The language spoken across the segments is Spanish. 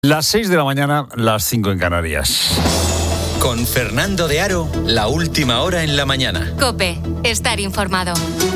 Las 6 de la mañana, las 5 en Canarias. Con Fernando de Aro, la última hora en la mañana. COPE, estar informado.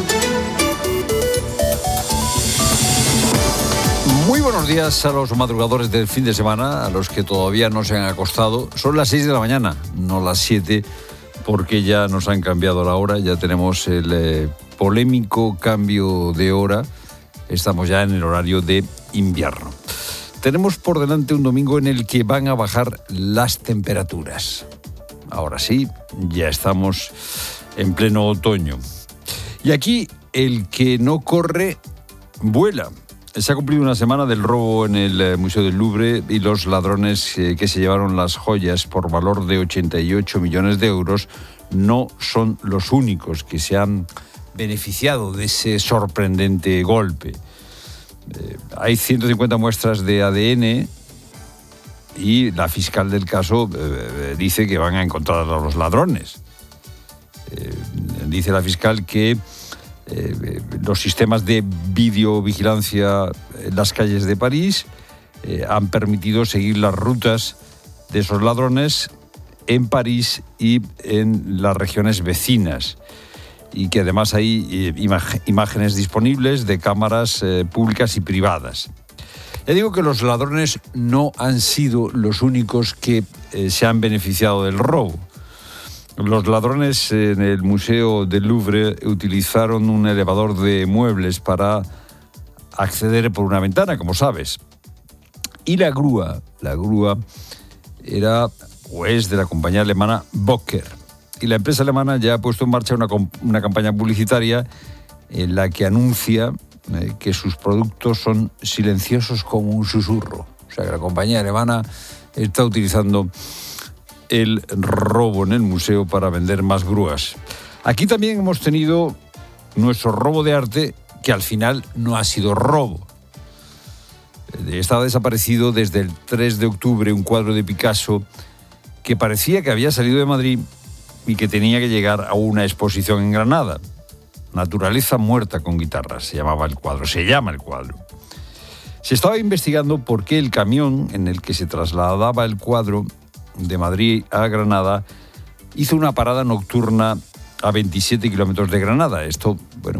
Muy buenos días a los madrugadores del fin de semana, a los que todavía no se han acostado. Son las 6 de la mañana, no las 7, porque ya nos han cambiado la hora, ya tenemos el polémico cambio de hora. Estamos ya en el horario de invierno. Tenemos por delante un domingo en el que van a bajar las temperaturas. Ahora sí, ya estamos en pleno otoño. Y aquí el que no corre, vuela. Se ha cumplido una semana del robo en el Museo del Louvre y los ladrones que se llevaron las joyas por valor de 88 millones de euros no son los únicos que se han beneficiado de ese sorprendente golpe. Hay 150 muestras de ADN y la fiscal del caso dice que van a encontrar a los ladrones. Dice la fiscal que los sistemas de videovigilancia en las calles de París han permitido seguir las rutas de esos ladrones en París y en las regiones vecinas. Y que además hay imágenes disponibles de cámaras públicas y privadas. Ya digo que los ladrones no han sido los únicos que se han beneficiado del robo. Los ladrones en el Museo del Louvre utilizaron un elevador de muebles para acceder por una ventana, como sabes. Y la grúa era o es de la compañía alemana Bocker. Y la empresa alemana ya ha puesto en marcha una campaña publicitaria en la que anuncia que sus productos son silenciosos como un susurro. O sea que la compañía alemana está utilizando el robo en el museo para vender más grúas. Aquí también hemos tenido nuestro robo de arte, que al final no ha sido robo. Estaba desaparecido desde el 3 de octubre un cuadro de Picasso que parecía que había salido de Madrid y que tenía que llegar a una exposición en Granada. Naturaleza muerta con guitarras, se llama el cuadro. Se estaba investigando por qué el camión en el que se trasladaba el cuadro de Madrid a Granada hizo una parada nocturna a 27 kilómetros de Granada. Esto,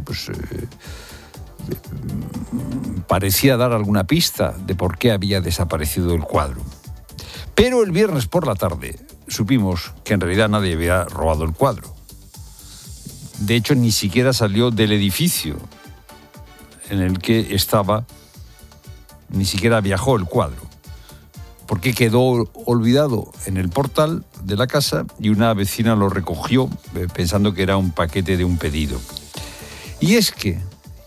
parecía dar alguna pista de por qué había desaparecido el cuadro. Pero el viernes por la tarde supimos que en realidad nadie había robado el cuadro. De hecho, ni siquiera salió del edificio en el que estaba, ni siquiera viajó el cuadro, porque quedó olvidado en el portal de la casa y una vecina lo recogió pensando que era un paquete de un pedido. Y es que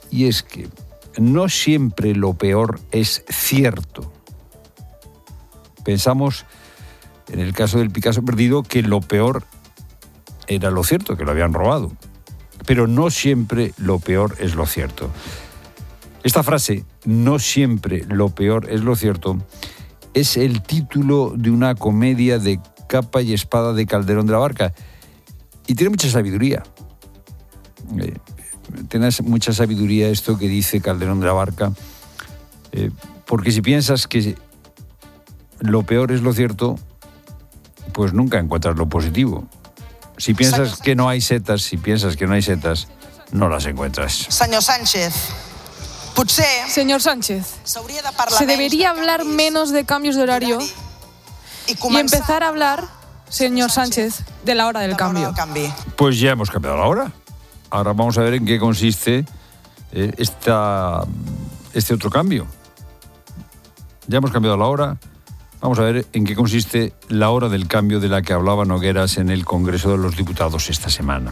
no siempre lo peor es cierto. Pensamos, en el caso del Picasso perdido, que lo peor era lo cierto, que lo habían robado. Pero no siempre lo peor es lo cierto. Esta frase, no siempre lo peor es lo cierto, es el título de una comedia de capa y espada de Calderón de la Barca. Y tiene mucha sabiduría. Tiene mucha sabiduría esto que dice Calderón de la Barca. Porque si piensas que lo peor es lo cierto, pues nunca encuentras lo positivo. Si piensas que no hay setas, no las encuentras. Señor Sánchez, se debería hablar menos de cambios de horario y empezar a hablar, señor Sánchez, de la hora del cambio. Pues ya hemos cambiado la hora. Ahora vamos a ver en qué consiste este otro cambio. Ya hemos cambiado la hora. Vamos a ver en qué consiste la hora del cambio de la que hablaba Nogueras en el Congreso de los Diputados esta semana.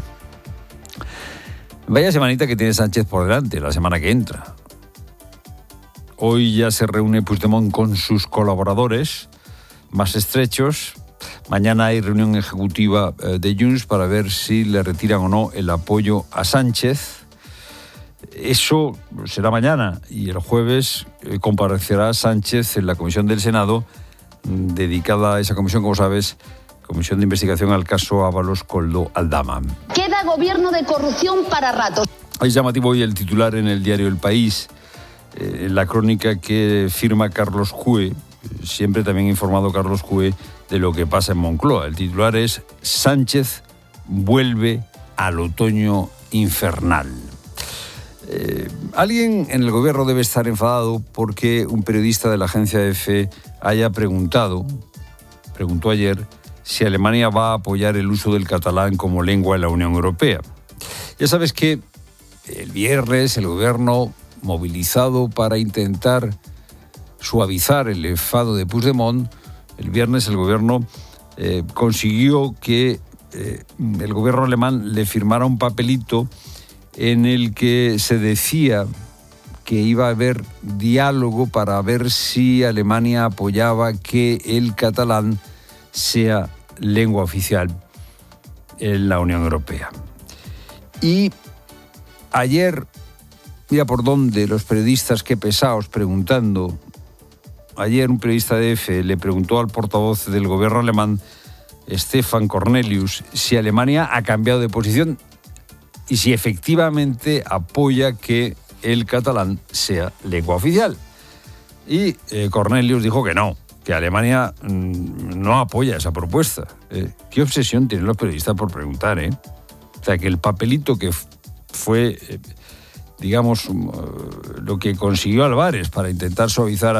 Vaya semanita que tiene Sánchez por delante, la semana que entra. Hoy ya se reúne Puigdemont con sus colaboradores más estrechos. Mañana hay reunión ejecutiva de Junts para ver si le retiran o no el apoyo a Sánchez. Eso será mañana y el jueves comparecerá Sánchez en la comisión del Senado dedicada a esa comisión, como sabes, comisión de investigación al caso Ábalos Koldo Aldama. Queda gobierno de corrupción para ratos. Es llamativo hoy el titular en el diario El País, la crónica que firma Carlos Cue, siempre también ha informado Carlos Cue de lo que pasa en Moncloa. El titular es: Sánchez vuelve al otoño infernal. Alguien en el gobierno debe estar enfadado porque un periodista de la agencia EFE haya preguntó ayer si Alemania va a apoyar el uso del catalán como lengua en la Unión Europea. Ya sabes que el viernes el gobierno, movilizado para intentar suavizar el enfado de Puigdemont, el viernes el gobierno consiguió que el gobierno alemán le firmara un papelito en el que se decía que iba a haber diálogo para ver si Alemania apoyaba que el catalán sea lengua oficial en la Unión Europea. Y ayer, mira por dónde los periodistas, qué pesados, preguntando. Ayer un periodista de EFE le preguntó al portavoz del gobierno alemán, Stefan Cornelius, si Alemania ha cambiado de posición y si efectivamente apoya que el catalán sea lengua oficial. Y Cornelius dijo que no, que Alemania no apoya esa propuesta. ¿Qué obsesión tienen los periodistas por preguntar? O sea, que el papelito que fue, digamos, lo que consiguió Álvarez para intentar suavizar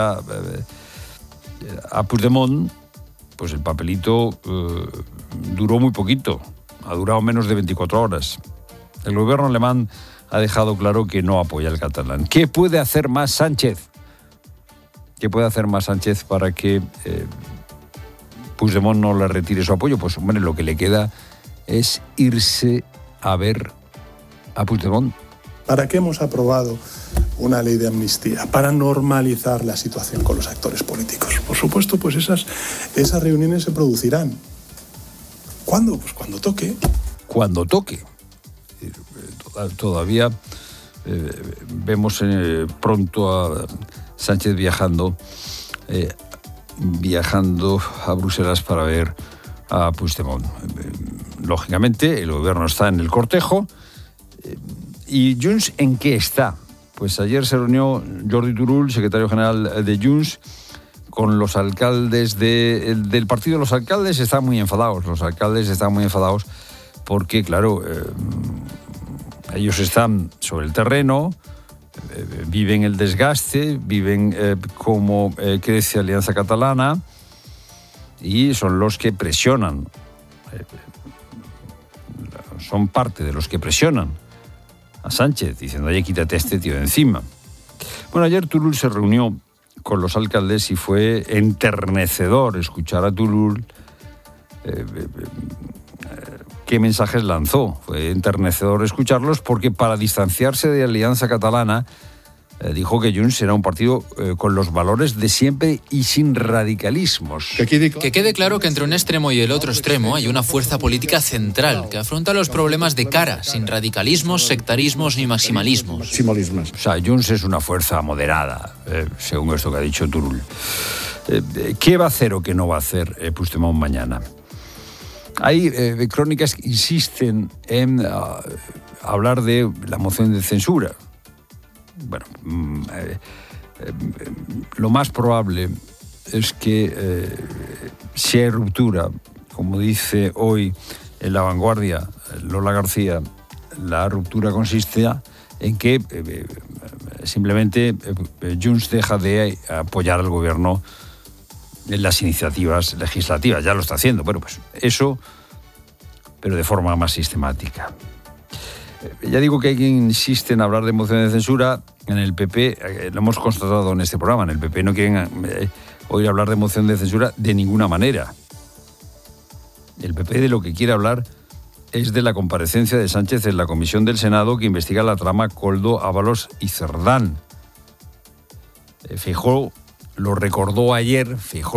a Puigdemont, pues el papelito duró muy poquito, ha durado menos de 24 horas. El gobierno alemán ha dejado claro que no apoya el catalán. ¿Qué puede hacer más Sánchez? ¿Qué puede hacer más Sánchez para que Puigdemont no le retire su apoyo? Pues, hombre, lo que le queda es irse a ver a Puigdemont. ¿Para qué hemos aprobado una ley de amnistía? Para normalizar la situación con los actores políticos. Por supuesto, pues esas reuniones se producirán. ¿Cuándo? Pues cuando toque. Cuando toque. Todavía vemos pronto a Sánchez viajando a Bruselas para ver a Puigdemont. Lógicamente, el gobierno está en el cortejo. ¿Y Junts en qué está? Pues ayer se reunió Jordi Turull, secretario general de Junts, con los alcaldes del partido. Los alcaldes están muy enfadados. Porque, claro, ellos están sobre el terreno, viven el desgaste, viven cómo crece Alianza Catalana y son los que presionan. Son parte de los que presionan a Sánchez, diciendo, oye, quítate a este tío de encima. Bueno, ayer Turull se reunió con los alcaldes y fue enternecedor escuchar a Turull qué mensajes lanzó. Fue enternecedor escucharlos porque para distanciarse de Alianza Catalana dijo que Junts era un partido con los valores de siempre y sin radicalismos. Que quede claro que entre un extremo y el otro extremo hay una fuerza política central que afronta los problemas de cara, sin radicalismos, sectarismos ni maximalismos. O sea, Junts es una fuerza moderada, según esto que ha dicho Turull. ¿Qué va a hacer o qué no va a hacer Puigdemont mañana? Hay crónicas que insisten en hablar de la moción de censura. Bueno, lo más probable es que si hay ruptura, como dice hoy en La Vanguardia Lola García, la ruptura consiste en que simplemente Junts deja de apoyar al gobierno en las iniciativas legislativas. Ya lo está haciendo, bueno, pues eso, pero de forma más sistemática. Ya digo que hay quien insiste en hablar de moción de censura. En el PP, lo hemos constatado en este programa, en el PP no quieren oír hablar de moción de censura de ninguna manera. El PP de lo que quiere hablar es de la comparecencia de Sánchez en la comisión del Senado que investiga la trama Koldo, Ábalos y Cerdán. Feijóo lo recordó ayer,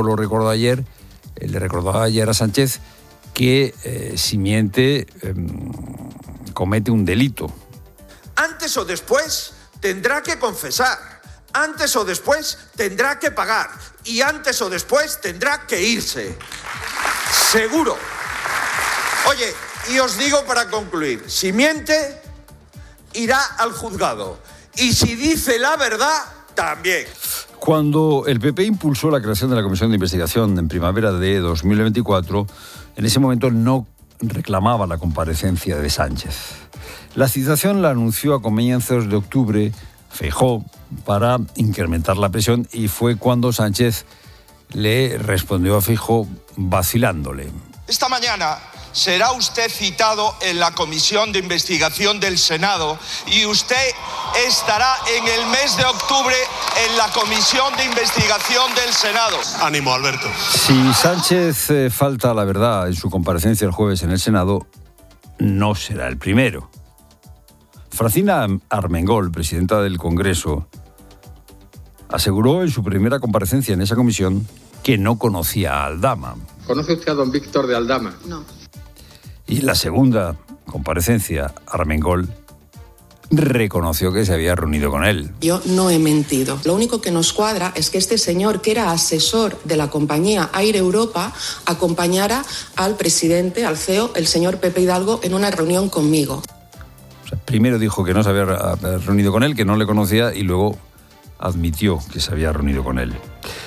le recordó ayer a Sánchez que si miente comete un delito. Antes o después tendrá que confesar, antes o después tendrá que pagar y antes o después tendrá que irse. Seguro. Oye, y os digo para concluir, si miente, irá al juzgado. Y si dice la verdad, también. Cuando el PP impulsó la creación de la Comisión de Investigación en primavera de 2024, en ese momento no reclamaba la comparecencia de Sánchez. La citación la anunció a comienzos de octubre Feijóo para incrementar la presión y fue cuando Sánchez le respondió a Feijóo vacilándole. Esta mañana será usted citado en la Comisión de Investigación del Senado y usted estará en el mes de octubre en la Comisión de Investigación del Senado. Ánimo, Alberto. Si Sánchez falta a la verdad en su comparecencia el jueves en el Senado, no será el primero. Francina Armengol, presidenta del Congreso, aseguró en su primera comparecencia en esa comisión que no conocía a Aldama. ¿Conoce usted a don Víctor de Aldama? No. Y la segunda comparecencia, Armengol reconoció que se había reunido con él. Yo no he mentido. Lo único que nos cuadra es que este señor, que era asesor de la compañía Air Europa, acompañara al presidente, al CEO, el señor Pepe Hidalgo, en una reunión conmigo. O sea, primero dijo que no se había reunido con él, que no le conocía, y luego admitió que se había reunido con él.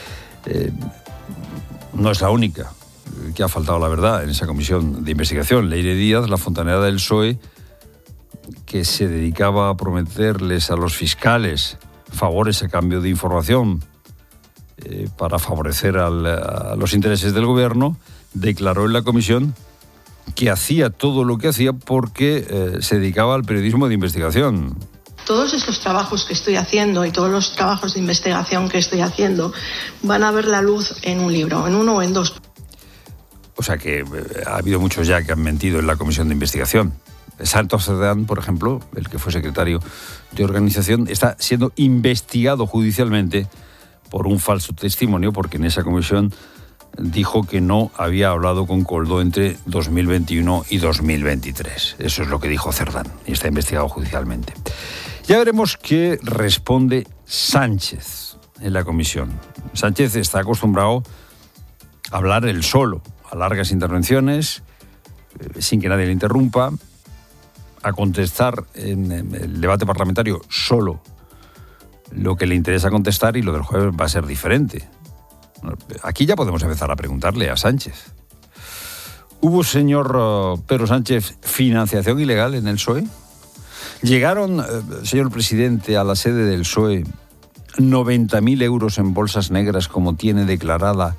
No es la única que ha faltado la verdad en esa comisión de investigación. Leire Díaz, la fontanera del PSOE, que se dedicaba a prometerles a los fiscales favores a cambio de información para favorecer a los intereses del gobierno, declaró en la comisión que hacía todo lo que hacía porque se dedicaba al periodismo de investigación. Todos estos trabajos que estoy haciendo y todos los trabajos de investigación que estoy haciendo van a ver la luz en un libro, en uno o en dos. O sea que ha habido muchos ya que han mentido en la comisión de investigación. Santos Cerdán, por ejemplo, el que fue secretario de organización, está siendo investigado judicialmente por un falso testimonio, porque en esa comisión dijo que no había hablado con Koldo entre 2021 y 2023. Eso es lo que dijo Cerdán, y está investigado judicialmente. Ya veremos qué responde Sánchez en la comisión. Sánchez está acostumbrado a hablar él solo, a largas intervenciones, sin que nadie le interrumpa, a contestar en el debate parlamentario solo lo que le interesa contestar, y lo del jueves va a ser diferente. Aquí ya podemos empezar a preguntarle a Sánchez. ¿Hubo, señor Pedro Sánchez, financiación ilegal en el PSOE? ¿Llegaron, señor presidente, a la sede del PSOE 90.000 euros en bolsas negras como tiene declarado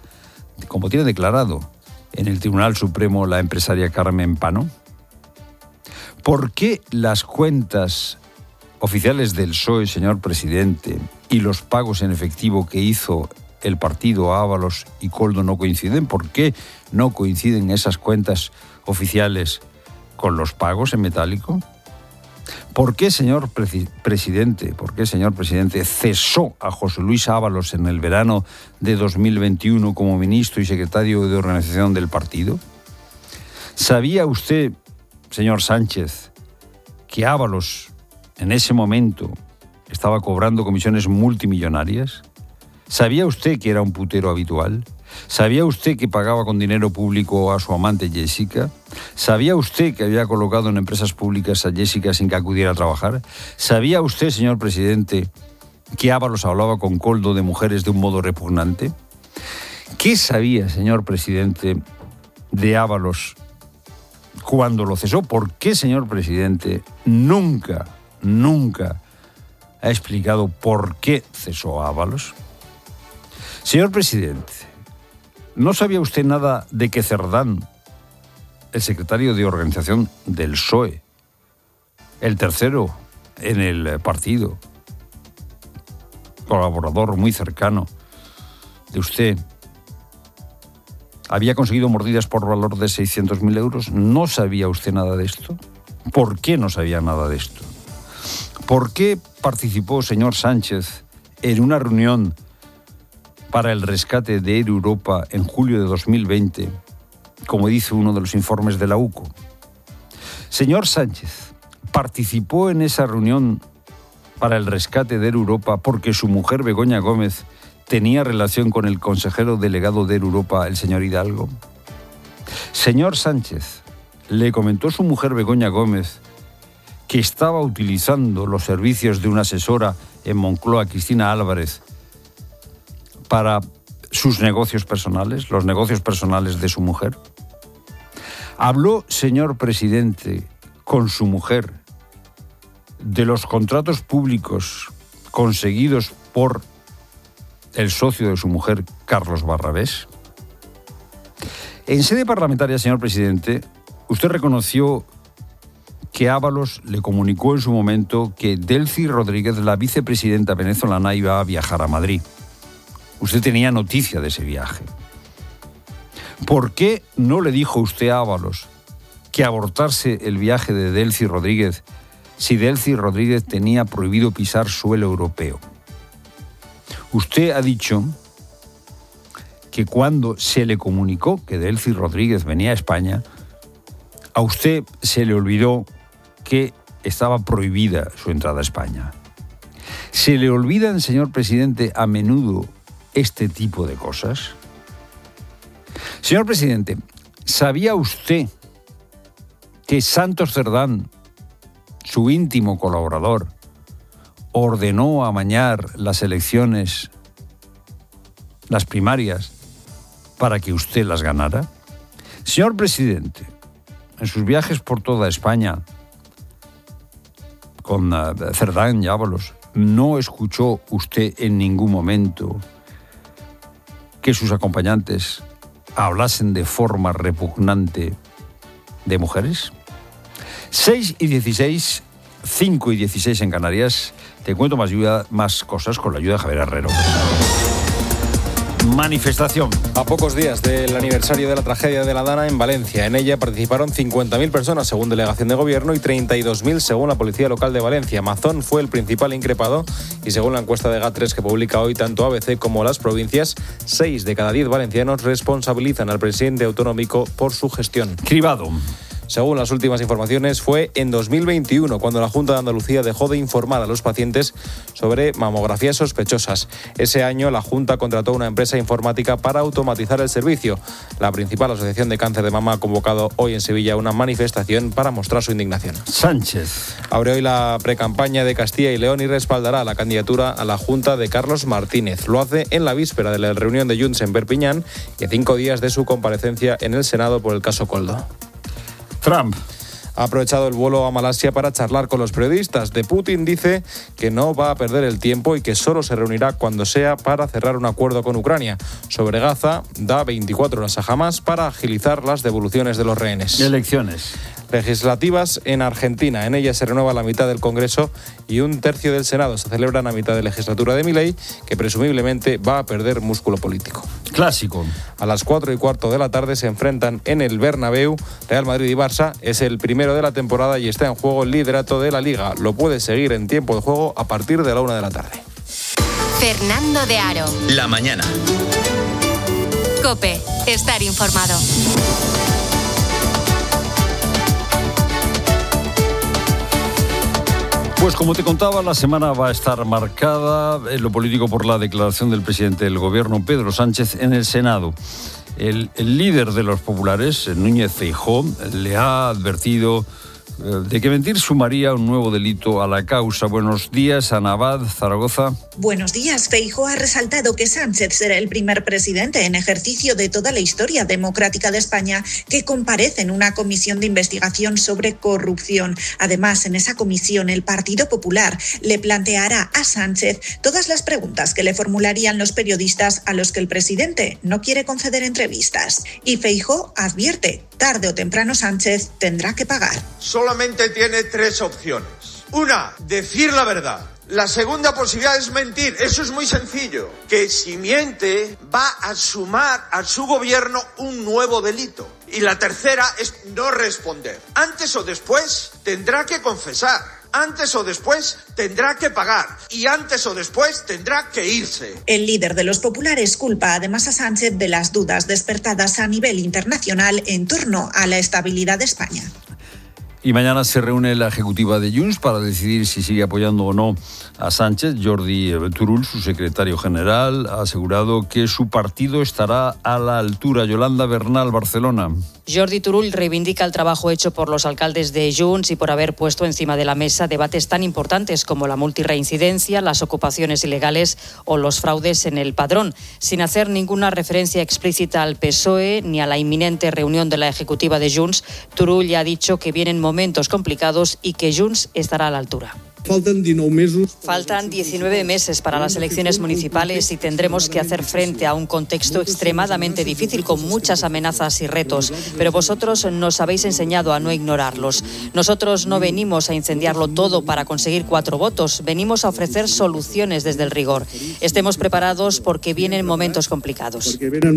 en el Tribunal Supremo la empresaria Carmen Pano? ¿Por qué las cuentas oficiales del PSOE, señor presidente, y los pagos en efectivo que hizo el partido a Ábalos y Koldo no coinciden? ¿Por qué no coinciden esas cuentas oficiales con los pagos en metálico? ¿Por qué, señor presidente, cesó a José Luis Ábalos en el verano de 2021 como ministro y secretario de organización del partido? ¿Sabía usted, señor Sánchez, que Ábalos en ese momento estaba cobrando comisiones multimillonarias? ¿Sabía usted que era un putero habitual? ¿Sabía usted que pagaba con dinero público a su amante Jessica? ¿Sabía usted que había colocado en empresas públicas a Jessica sin que acudiera a trabajar? ¿Sabía usted, señor presidente, que Ábalos hablaba con Koldo de mujeres de un modo repugnante? ¿Qué sabía, señor presidente, de Ábalos cuando lo cesó? ¿Por qué, señor presidente, nunca ha explicado por qué cesó a Ábalos? Señor presidente, ¿no sabía usted nada de que Cerdán, el secretario de organización del PSOE, el tercero en el partido, colaborador muy cercano de usted, había conseguido mordidas por valor de 600.000 euros? ¿No sabía usted nada de esto? ¿Por qué no sabía nada de esto? ¿Por qué participó, señor Sánchez, en una reunión para el rescate de Air Europa en julio de 2020, como dice uno de los informes de la UCO? Señor Sánchez, ¿participó en esa reunión para el rescate de Air Europa porque su mujer Begoña Gómez tenía relación con el consejero delegado de Air Europa, el señor Hidalgo? Señor Sánchez, ¿le comentó su mujer Begoña Gómez que estaba utilizando los servicios de una asesora en Moncloa, Cristina Álvarez, para sus negocios personales, los negocios personales de su mujer? ¿Habló, señor presidente, con su mujer de los contratos públicos conseguidos por el socio de su mujer, Carlos Barrabés? En sede parlamentaria, señor presidente, usted reconoció que Ábalos le comunicó en su momento que Delcy Rodríguez, la vicepresidenta venezolana, iba a viajar a Madrid. Usted tenía noticia de ese viaje. ¿Por qué no le dijo usted a Ábalos que abortase el viaje de Delcy Rodríguez si Delcy Rodríguez tenía prohibido pisar suelo europeo? Usted ha dicho que cuando se le comunicó que Delcy Rodríguez venía a España, a usted se le olvidó que estaba prohibida su entrada a España. ¿Se le olvidan, señor presidente, a menudo este tipo de cosas? Señor presidente, ¿sabía usted que Santos Cerdán, su íntimo colaborador, ordenó amañar las elecciones, las primarias, para que usted las ganara? Señor presidente, en sus viajes por toda España, con Cerdán y Ábalos, ¿no escuchó usted en ningún momento que sus acompañantes hablasen de forma repugnante de mujeres? 6:16, 5:16 en Canarias. Te cuento más cosas con la ayuda de Javier Herrero. Manifestación. A pocos días del aniversario de la tragedia de La Dana en Valencia. En ella participaron 50.000 personas según delegación de gobierno y 32.000 según la policía local de Valencia. Mazón fue el principal increpado y según la encuesta de GAT3 que publica hoy tanto ABC como las provincias, 6 de cada 10 valencianos responsabilizan al presidente autonómico por su gestión. Cribado. Según las últimas informaciones, fue en 2021 cuando la Junta de Andalucía dejó de informar a los pacientes sobre mamografías sospechosas. Ese año, la Junta contrató una empresa informática para automatizar el servicio. La principal asociación de cáncer de mama ha convocado hoy en Sevilla una manifestación para mostrar su indignación. Sánchez. Abre hoy la precampaña de Castilla y León y respaldará la candidatura a la Junta de Carlos Martínez. Lo hace en la víspera de la reunión de Junts en Perpiñán y a 5 días de su comparecencia en el Senado por el caso Koldo. Trump ha aprovechado el vuelo a Malasia para charlar con los periodistas. De Putin dice que no va a perder el tiempo y que solo se reunirá cuando sea para cerrar un acuerdo con Ucrania. Sobre Gaza, da 24 horas a Hamás para agilizar las devoluciones de los rehenes. Elecciones legislativas en Argentina. En ellas se renueva la mitad del Congreso y un tercio del Senado. Se celebran a mitad de legislatura de Milei, que presumiblemente va a perder músculo político. Clásico. A las 4:15 de la tarde se enfrentan en el Bernabéu Real Madrid y Barça. Es el primero de la temporada y está en juego el liderato de la Liga. Lo puede seguir en tiempo de juego a partir de la 1 de la tarde. Fernando de Aro. La mañana. COPE. Estar informado. Pues como te contaba, la semana va a estar marcada en lo político por la declaración del presidente del gobierno, Pedro Sánchez, en el Senado. El líder de los populares, Núñez Feijóo, le ha advertido de que mentir sumaría un nuevo delito a la causa. Buenos días, Ana Abad, Zaragoza. Buenos días. Feijóo ha resaltado que Sánchez será el primer presidente en ejercicio de toda la historia democrática de España que comparece en una comisión de investigación sobre corrupción. Además, en esa comisión, el Partido Popular le planteará a Sánchez todas las preguntas que le formularían los periodistas a los que el presidente no quiere conceder entrevistas. Y Feijóo advierte, tarde o temprano Sánchez tendrá que pagar. Solamente tiene 3 opciones. Una, decir la verdad. La segunda posibilidad es mentir. Eso es muy sencillo. Que si miente, va a sumar a su gobierno un nuevo delito. Y la tercera es no responder. Antes o después tendrá que confesar. Antes o después tendrá que pagar y antes o después tendrá que irse. El líder de los populares culpa además a Sánchez de las dudas despertadas a nivel internacional en torno a la estabilidad de España. Y mañana se reúne la ejecutiva de Junts para decidir si sigue apoyando o no a Sánchez. Jordi Turull, su secretario general, ha asegurado que su partido estará a la altura. Yolanda Bernal, Barcelona. Jordi Turull reivindica el trabajo hecho por los alcaldes de Junts y por haber puesto encima de la mesa debates tan importantes como la multirreincidencia, las ocupaciones ilegales o los fraudes en el padrón, sin hacer ninguna referencia explícita al PSOE ni a la inminente reunión de la ejecutiva de Junts. Turull ya ha dicho que vienen momentos complicados y que Junts estará a la altura. Faltan 19 meses para las elecciones municipales y tendremos que hacer frente a un contexto extremadamente difícil con muchas amenazas y retos, pero vosotros nos habéis enseñado a no ignorarlos. Nosotros no venimos a incendiarlo todo para conseguir 4 votos, venimos a ofrecer soluciones desde el rigor. Estemos preparados porque vienen momentos complicados.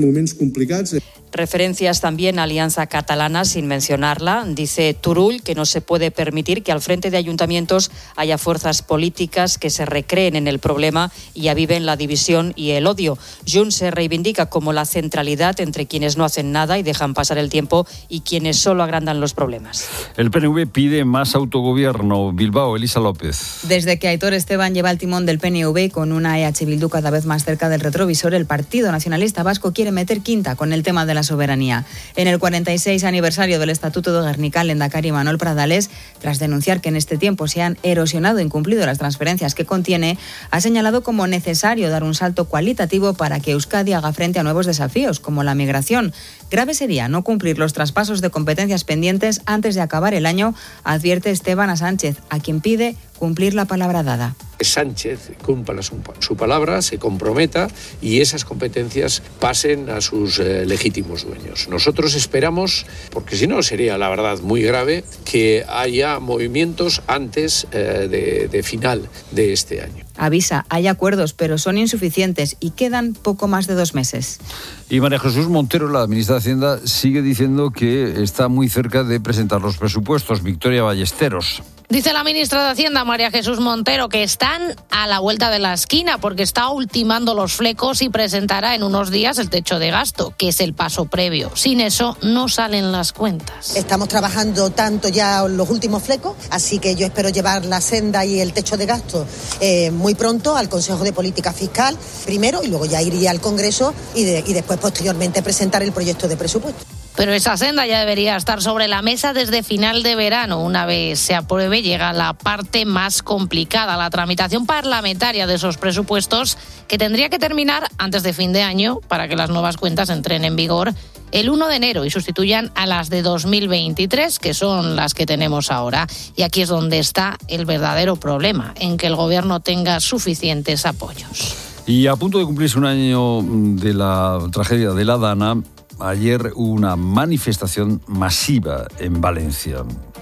Referencias también a Alianza Catalana sin mencionarla. Dice Turull que no se puede permitir que al frente de ayuntamientos haya fuerzas políticas que se recreen en el problema y aviven la división y el odio. Junts se reivindica como la centralidad entre quienes no hacen nada y dejan pasar el tiempo y quienes solo agrandan los problemas. El PNV pide más autogobierno. Bilbao, Elisa López. Desde que Aitor Esteban lleva el timón del PNV con una EH Bildu cada vez más cerca del retrovisor, el Partido Nacionalista Vasco quiere meter quinta con el tema de la soberanía. En el 46 aniversario del Estatuto de Gernika, el lehendakari Manuel Pradales, tras denunciar que en este tiempo se han erosionado e incumplido las transferencias que contiene, ha señalado como necesario dar un salto cualitativo para que Euskadi haga frente a nuevos desafíos, como la migración. Grave sería no cumplir los traspasos de competencias pendientes antes de acabar el año, advierte Esteban a Sánchez, a quien pide cumplir la palabra dada. Que Sánchez cumpla su palabra, se comprometa y esas competencias pasen a sus legítimos dueños. Nosotros esperamos, porque si no sería la verdad muy grave, que haya movimientos antes de final de este año. Avisa, hay acuerdos, pero son insuficientes y quedan poco más de 2 meses. Y María Jesús Montero, la ministra de Hacienda, sigue diciendo que está muy cerca de presentar los presupuestos. Victoria Ballesteros. Dice la ministra de Hacienda, María Jesús Montero, que están a la vuelta de la esquina porque está ultimando los flecos y presentará en unos días el techo de gasto, que es el paso previo. Sin eso no salen las cuentas. Estamos trabajando tanto ya en los últimos flecos, así que yo espero llevar la senda y el techo de gasto muy pronto al Consejo de Política Fiscal primero y luego ya iría al Congreso y después posteriormente presentar el proyecto de presupuesto. Pero esa senda ya debería estar sobre la mesa desde final de verano. Una vez se apruebe, llega la parte más complicada, la tramitación parlamentaria de esos presupuestos, que tendría que terminar antes de fin de año para que las nuevas cuentas entren en vigor el 1 de enero y sustituyan a las de 2023, que son las que tenemos ahora. Y aquí es donde está el verdadero problema, en que el Gobierno tenga suficientes apoyos. Y a punto de cumplirse un año de la tragedia de la Dana, ayer hubo una manifestación masiva en Valencia.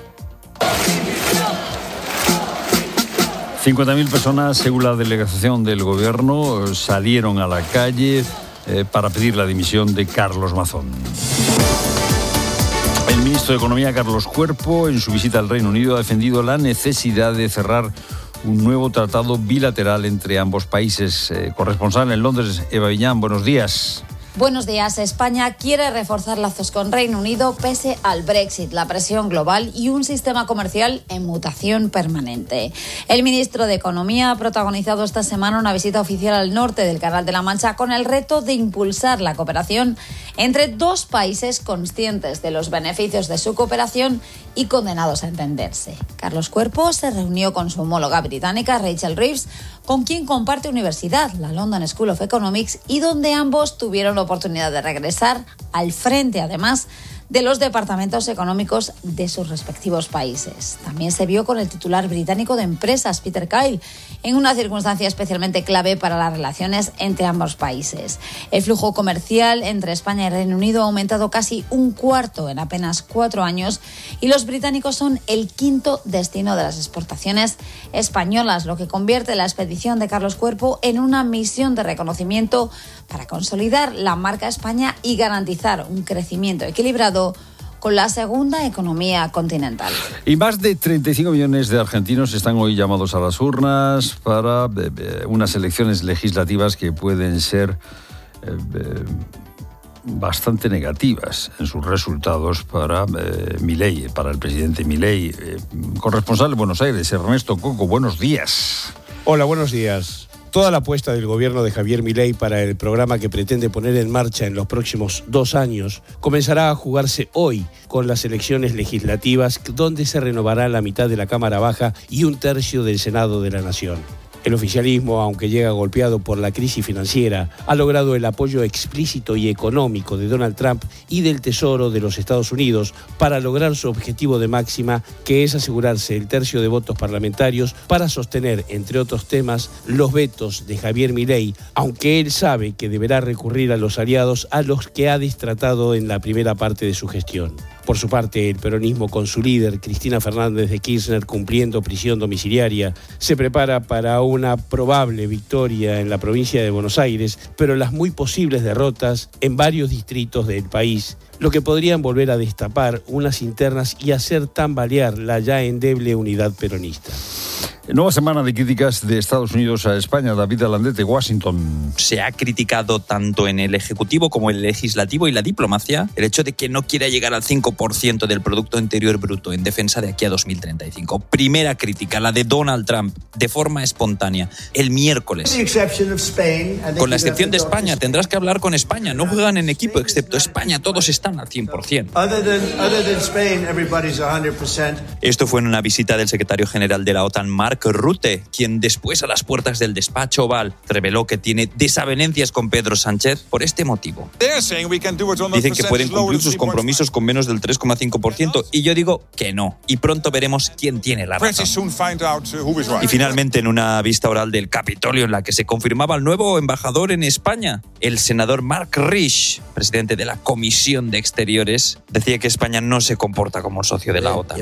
50.000 personas, según la delegación del Gobierno, salieron a la calle para pedir la dimisión de Carlos Mazón. El ministro de Economía, Carlos Cuerpo, en su visita al Reino Unido, ha defendido la necesidad de cerrar un nuevo tratado bilateral entre ambos países. Corresponsal en Londres, Eva Viñán, buenos días. Buenos días. España quiere reforzar lazos con Reino Unido pese al Brexit, la presión global y un sistema comercial en mutación permanente. El ministro de Economía ha protagonizado esta semana una visita oficial al norte del Canal de la Mancha con el reto de impulsar la cooperación entre 2 países conscientes de los beneficios de su cooperación y condenados a entenderse. Carlos Cuerpo se reunió con su homóloga británica, Rachel Reeves, con quien comparte universidad, la London School of Economics, y donde ambos tuvieron la oportunidad de regresar al frente, además de los departamentos económicos de sus respectivos países. También se vio con el titular británico de empresas, Peter Kyle, en una circunstancia especialmente clave para las relaciones entre ambos países. El flujo comercial entre España y Reino Unido ha aumentado casi 1/4 en apenas 4 años y los británicos son el 5º destino de las exportaciones españolas, lo que convierte la expedición de Carlos Cuerpo en una misión de reconocimiento para consolidar la marca España y garantizar un crecimiento equilibrado con la segunda economía continental. Y más de 35 millones de argentinos están hoy llamados a las urnas para unas elecciones legislativas que pueden ser bastante negativas en sus resultados para Milei, para el presidente Milei. Corresponsal de Buenos Aires, Ernesto Coco, buenos días. Hola, buenos días. Toda la apuesta del gobierno de Javier Milei para el programa que pretende poner en marcha en los próximos 2 años comenzará a jugarse hoy con las elecciones legislativas, donde se renovará la mitad de la Cámara Baja y 1/3 del Senado de la Nación. El oficialismo, aunque llega golpeado por la crisis financiera, ha logrado el apoyo explícito y económico de Donald Trump y del Tesoro de los Estados Unidos para lograr su objetivo de máxima, que es asegurarse el 1/3 de votos parlamentarios para sostener, entre otros temas, los vetos de Javier Milei, aunque él sabe que deberá recurrir a los aliados a los que ha destratado en la primera parte de su gestión. Por su parte, el peronismo, con su líder, Cristina Fernández de Kirchner, cumpliendo prisión domiciliaria, se prepara para una probable victoria en la provincia de Buenos Aires, pero las muy posibles derrotas en varios distritos del país, lo que podrían volver a destapar unas internas y hacer tambalear la ya endeble unidad peronista. Nueva semana de críticas de Estados Unidos a España. David Alandete, Washington. Se ha criticado tanto en el Ejecutivo como en el Legislativo y la diplomacia el hecho de que no quiera llegar al 5% del Producto Interior Bruto en defensa de aquí a 2035. Primera crítica, la de Donald Trump, de forma espontánea, el miércoles. Con la excepción de España, tendrás que hablar con España. No juegan en equipo, excepto España, todos están al 100%. Esto fue en una visita del secretario general de la OTAN, Mark Rutte, quien después a las puertas del despacho Oval reveló que tiene desavenencias con Pedro Sánchez por este motivo. Dicen que pueden cumplir sus compromisos con menos del 3,5% y yo digo que no. Y pronto veremos quién tiene la razón. Y finalmente, en una vista oral del Capitolio en la que se confirmaba el nuevo embajador en España, el senador Mark Risch, presidente de la Comisión de Exteriores, decía que España no se comporta como un socio de la OTAN.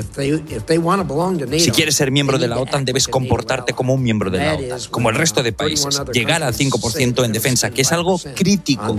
Si quieres ser miembro de la OTAN, debes comportarte como un miembro de la OTAN, como el resto de países. Llegar al 5% en defensa, que es algo crítico.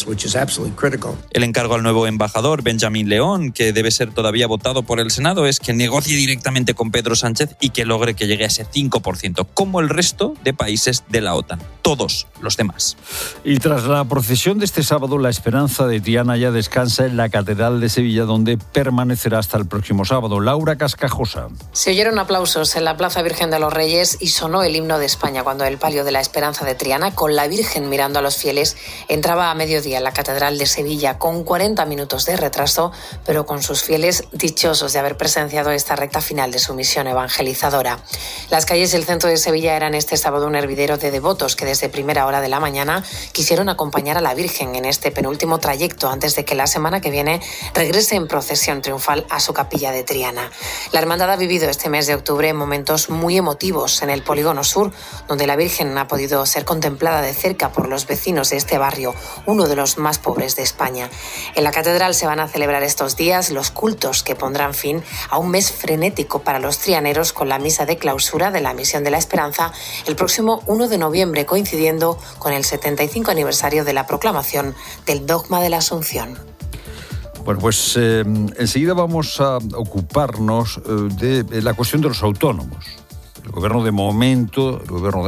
El encargo al nuevo embajador, Benjamín León, que debe ser todavía votado por el Senado, es que negocie directamente con Pedro Sánchez y que logre que llegue a ese 5%, como el resto de países de la OTAN. Todos los demás. Y tras la procesión de este sábado, la esperanza de Triana ya descansa en la Catedral de Sevilla, donde permanecerá hasta el próximo sábado. Laura Cascajosa. Se oyeron aplausos en la Plaza Virgen de los Reyes y sonó el himno de España cuando el palio de la Esperanza de Triana, con la Virgen mirando a los fieles, entraba a mediodía en la Catedral de Sevilla con 40 minutos de retraso, pero con sus fieles dichosos de haber presenciado esta recta final de su misión evangelizadora. Las calles del centro de Sevilla eran este sábado un hervidero de devotos que desde primera hora de la mañana quisieron acompañar a la Virgen en este penúltimo trayecto antes de que la semana que viene regrese en procesión triunfal a su capilla de Triana. La hermandad ha vivido este mes de octubre momentos muy emotivos en el Polígono Sur, donde la Virgen ha podido ser contemplada de cerca por los vecinos de este barrio, uno de los más pobres de España. En la catedral se van a celebrar estos días los cultos que pondrán fin a un mes frenético para los trianeros, con la misa de clausura de la Misión de la Esperanza el próximo 1 de noviembre, coincidiendo con el 75 aniversario de la proclamación del dogma de la Asunción. Bueno, pues enseguida vamos a ocuparnos de la cuestión de los autónomos. El gobierno de momento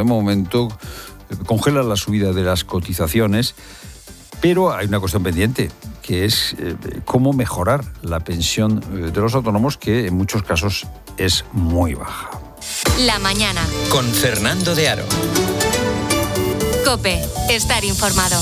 congela la subida de las cotizaciones, pero hay una cuestión pendiente, que es cómo mejorar la pensión de los autónomos, que en muchos casos es muy baja. La mañana. Con Fernando de Aro. COPE. Estar informado.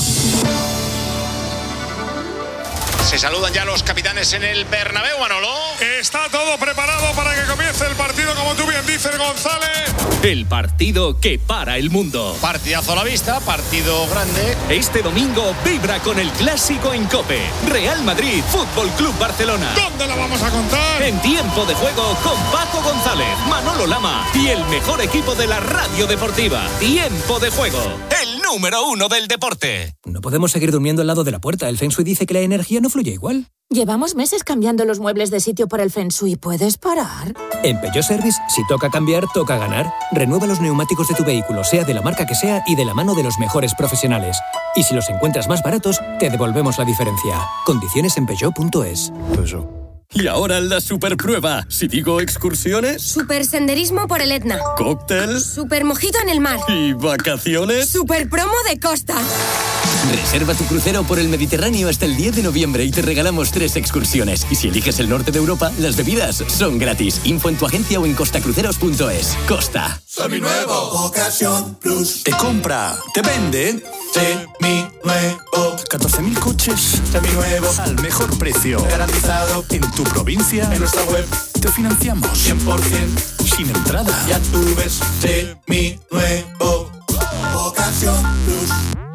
Se saludan ya los capitanes en el Bernabéu, Manolo. Está todo preparado para que comience el partido, como tú bien dices, González. El partido que para el mundo. Partidazo a la vista, partido grande. Este domingo vibra con el clásico en COPE. Real Madrid, Fútbol Club Barcelona. ¿Dónde la vamos a contar? En tiempo de juego con Paco González, Manolo Lama y el mejor equipo de la radio deportiva. Tiempo de juego. El número 1 del deporte. No podemos seguir durmiendo al lado de la puerta. El Feng Shui dice que la energía no fluye igual. Llevamos meses cambiando los muebles de sitio por el Feng Shui. ¿Puedes parar? En Peugeot Service, si toca cambiar, toca ganar. Renueva los neumáticos de tu vehículo, sea de la marca que sea y de la mano de los mejores profesionales. Y si los encuentras más baratos, te devolvemos la diferencia. Condiciones en Peugeot.es. Y ahora la superprueba. Si digo excursiones... Supersenderismo por el Etna. Cóctel. Supermojito en el mar. ¿Y vacaciones? Superpromo de costa. Reserva tu crucero por el Mediterráneo hasta el 10 de noviembre y te regalamos 3 excursiones. Y si eliges el norte de Europa, las bebidas son gratis. Info en tu agencia o en costacruceros.es. Costa. Seminuevo, Ocasión Plus. Te compra, te vende. Seminuevo. 14.000 coches. Seminuevos. Al mejor precio. Garantizado. En tu provincia. En nuestra web. Te financiamos. 100%. Sin entrada. Ya tú ves. Seminuevo. Ocasión Plus.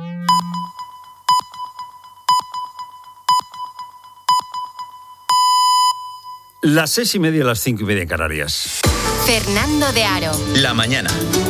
Las 6:30, las 5:30 en Canarias. Fernando de Aro. La mañana.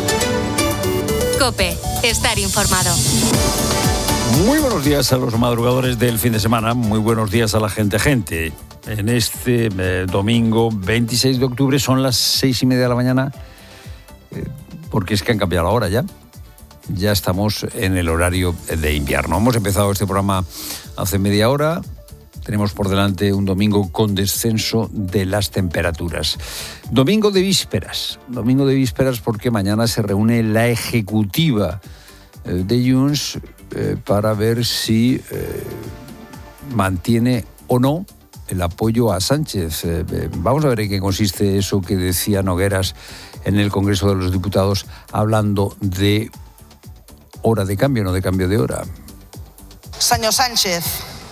COPE. Estar informado. Muy buenos días a los madrugadores del fin de semana. Muy buenos días a la gente. En este domingo 26 de octubre son las 6:30 de la mañana, porque es que han cambiado la hora ya. Ya estamos en el horario de invierno. Hemos empezado este programa hace media hora. Tenemos por delante un domingo con descenso de las temperaturas. Domingo de vísperas porque mañana se reúne la ejecutiva de Junts para ver si mantiene o no el apoyo a Sánchez. Vamos a ver en qué consiste eso que decía Nogueras en el Congreso de los Diputados, hablando de hora de cambio, no de cambio de hora. Señor Sánchez,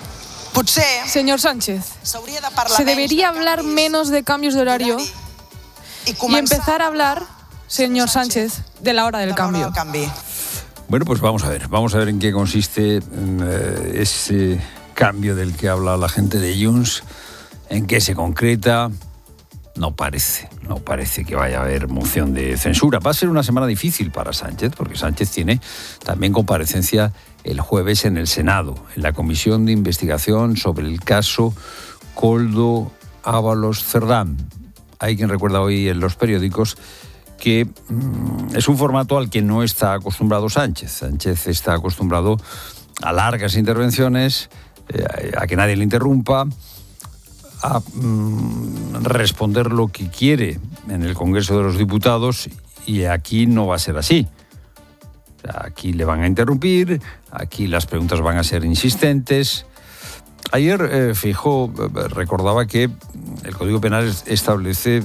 se debería hablar menos de cambios de horario y empezar a hablar, señor Sánchez, de la hora del cambio. Bueno, pues vamos a ver en qué consiste ese cambio del que habla la gente de Junts, en qué se concreta. No parece que vaya a haber moción de censura. Va a ser una semana difícil para Sánchez, porque Sánchez tiene también comparecencia el jueves en el Senado, en la Comisión de Investigación sobre el caso Koldo Ábalos Cerdán. Hay quien recuerda hoy en los periódicos que es un formato al que no está acostumbrado Sánchez. Sánchez está acostumbrado a largas intervenciones, a que nadie le interrumpa, a responder lo que quiere en el Congreso de los Diputados, y aquí no va a ser así. Aquí le van a interrumpir, aquí las preguntas van a ser insistentes. Ayer Feijóo recordaba que el Código Penal establece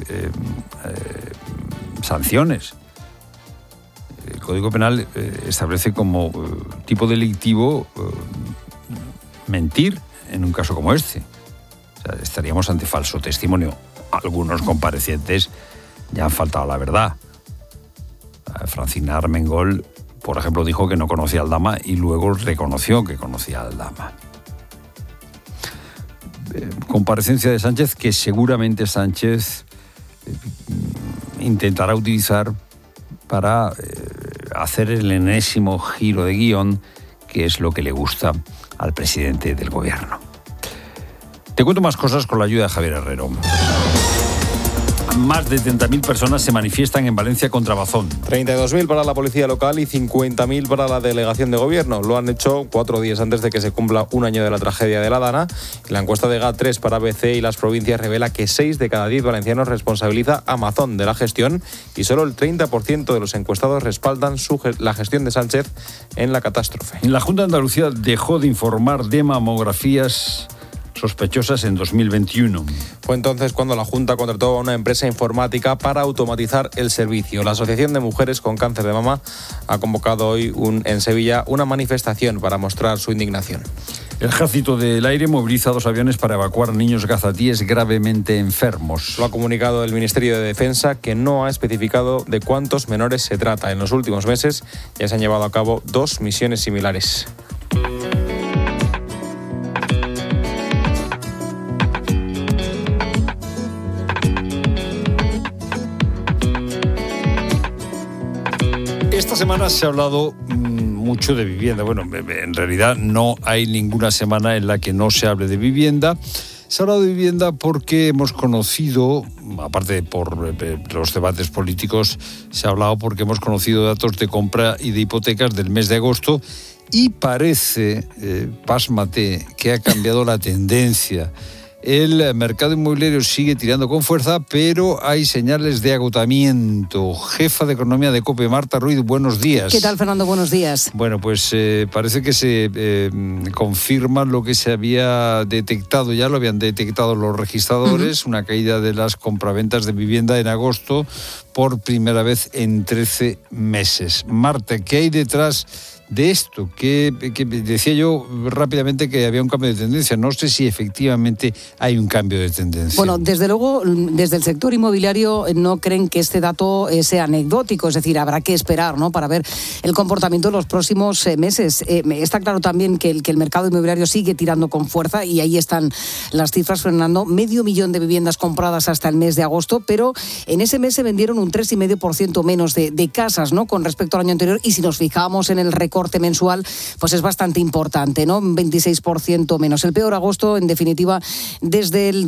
sanciones. El Código Penal establece como tipo delictivo mentir en un caso como este. O sea, estaríamos ante falso testimonio. Algunos comparecientes ya han faltado a la verdad. Francina Armengol, por ejemplo, dijo que no conocía al Aldama y luego reconoció que conocía al Aldama. Comparecencia de Sánchez que seguramente Sánchez intentará utilizar para hacer el enésimo giro de guión, que es lo que le gusta al presidente del gobierno. Te cuento más cosas con la ayuda de Javier Herrero. Más de 30.000 personas se manifiestan en Valencia contra Mazón. 32.000 para la policía local y 50.000 para la delegación de gobierno. Lo han hecho 4 días antes de que se cumpla un año de la tragedia de la Dana. La encuesta de GAT3 para ABC y las provincias revela que 6 de cada 10 valencianos responsabiliza a Mazón de la gestión y solo el 30% de los encuestados respaldan la gestión de Sánchez en la catástrofe. La Junta de Andalucía dejó de informar de mamografías sospechosas en 2021. Fue entonces cuando la Junta contrató a una empresa informática para automatizar el servicio. La Asociación de Mujeres con Cáncer de Mama ha convocado hoy en Sevilla una manifestación para mostrar su indignación. El Ejército del Aire moviliza 2 aviones para evacuar niños gazatíes gravemente enfermos. Lo ha comunicado el Ministerio de Defensa, que no ha especificado de cuántos menores se trata. En los últimos meses ya se han llevado a cabo 2 misiones similares. Esta semana se ha hablado mucho de vivienda. Bueno, en realidad no hay ninguna semana en la que no se hable de vivienda. Se ha hablado de vivienda porque hemos conocido, aparte por los debates políticos, se ha hablado porque hemos conocido datos de compra y de hipotecas del mes de agosto y parece, pásmate, que ha cambiado la tendencia El mercado inmobiliario sigue tirando con fuerza, pero hay señales de agotamiento. Jefa de Economía de COPE, Marta Ruiz, buenos días. ¿Qué tal, Fernando? Buenos días. Bueno, pues parece que se confirma lo que se había detectado, ya lo habían detectado los registradores, una caída de las compraventas de vivienda en agosto por primera vez en 13 meses. Marta, ¿qué hay detrás de esto? Que decía yo rápidamente que había un cambio de tendencia. No sé si efectivamente hay un cambio de tendencia. Bueno, desde luego, desde el sector inmobiliario no creen que este dato sea anecdótico, es decir, habrá que esperar, ¿no?, para ver el comportamiento de los próximos meses. Está claro también que el mercado inmobiliario sigue tirando con fuerza y ahí están las cifras, Fernando. 500.000 de viviendas compradas hasta el mes de agosto, pero en ese mes se vendieron un 3,5% menos de casas, ¿no?, con respecto al año anterior, y si nos fijamos en el recorte mensual, pues es bastante importante, ¿no? Un 26% menos. El peor agosto, en definitiva, desde el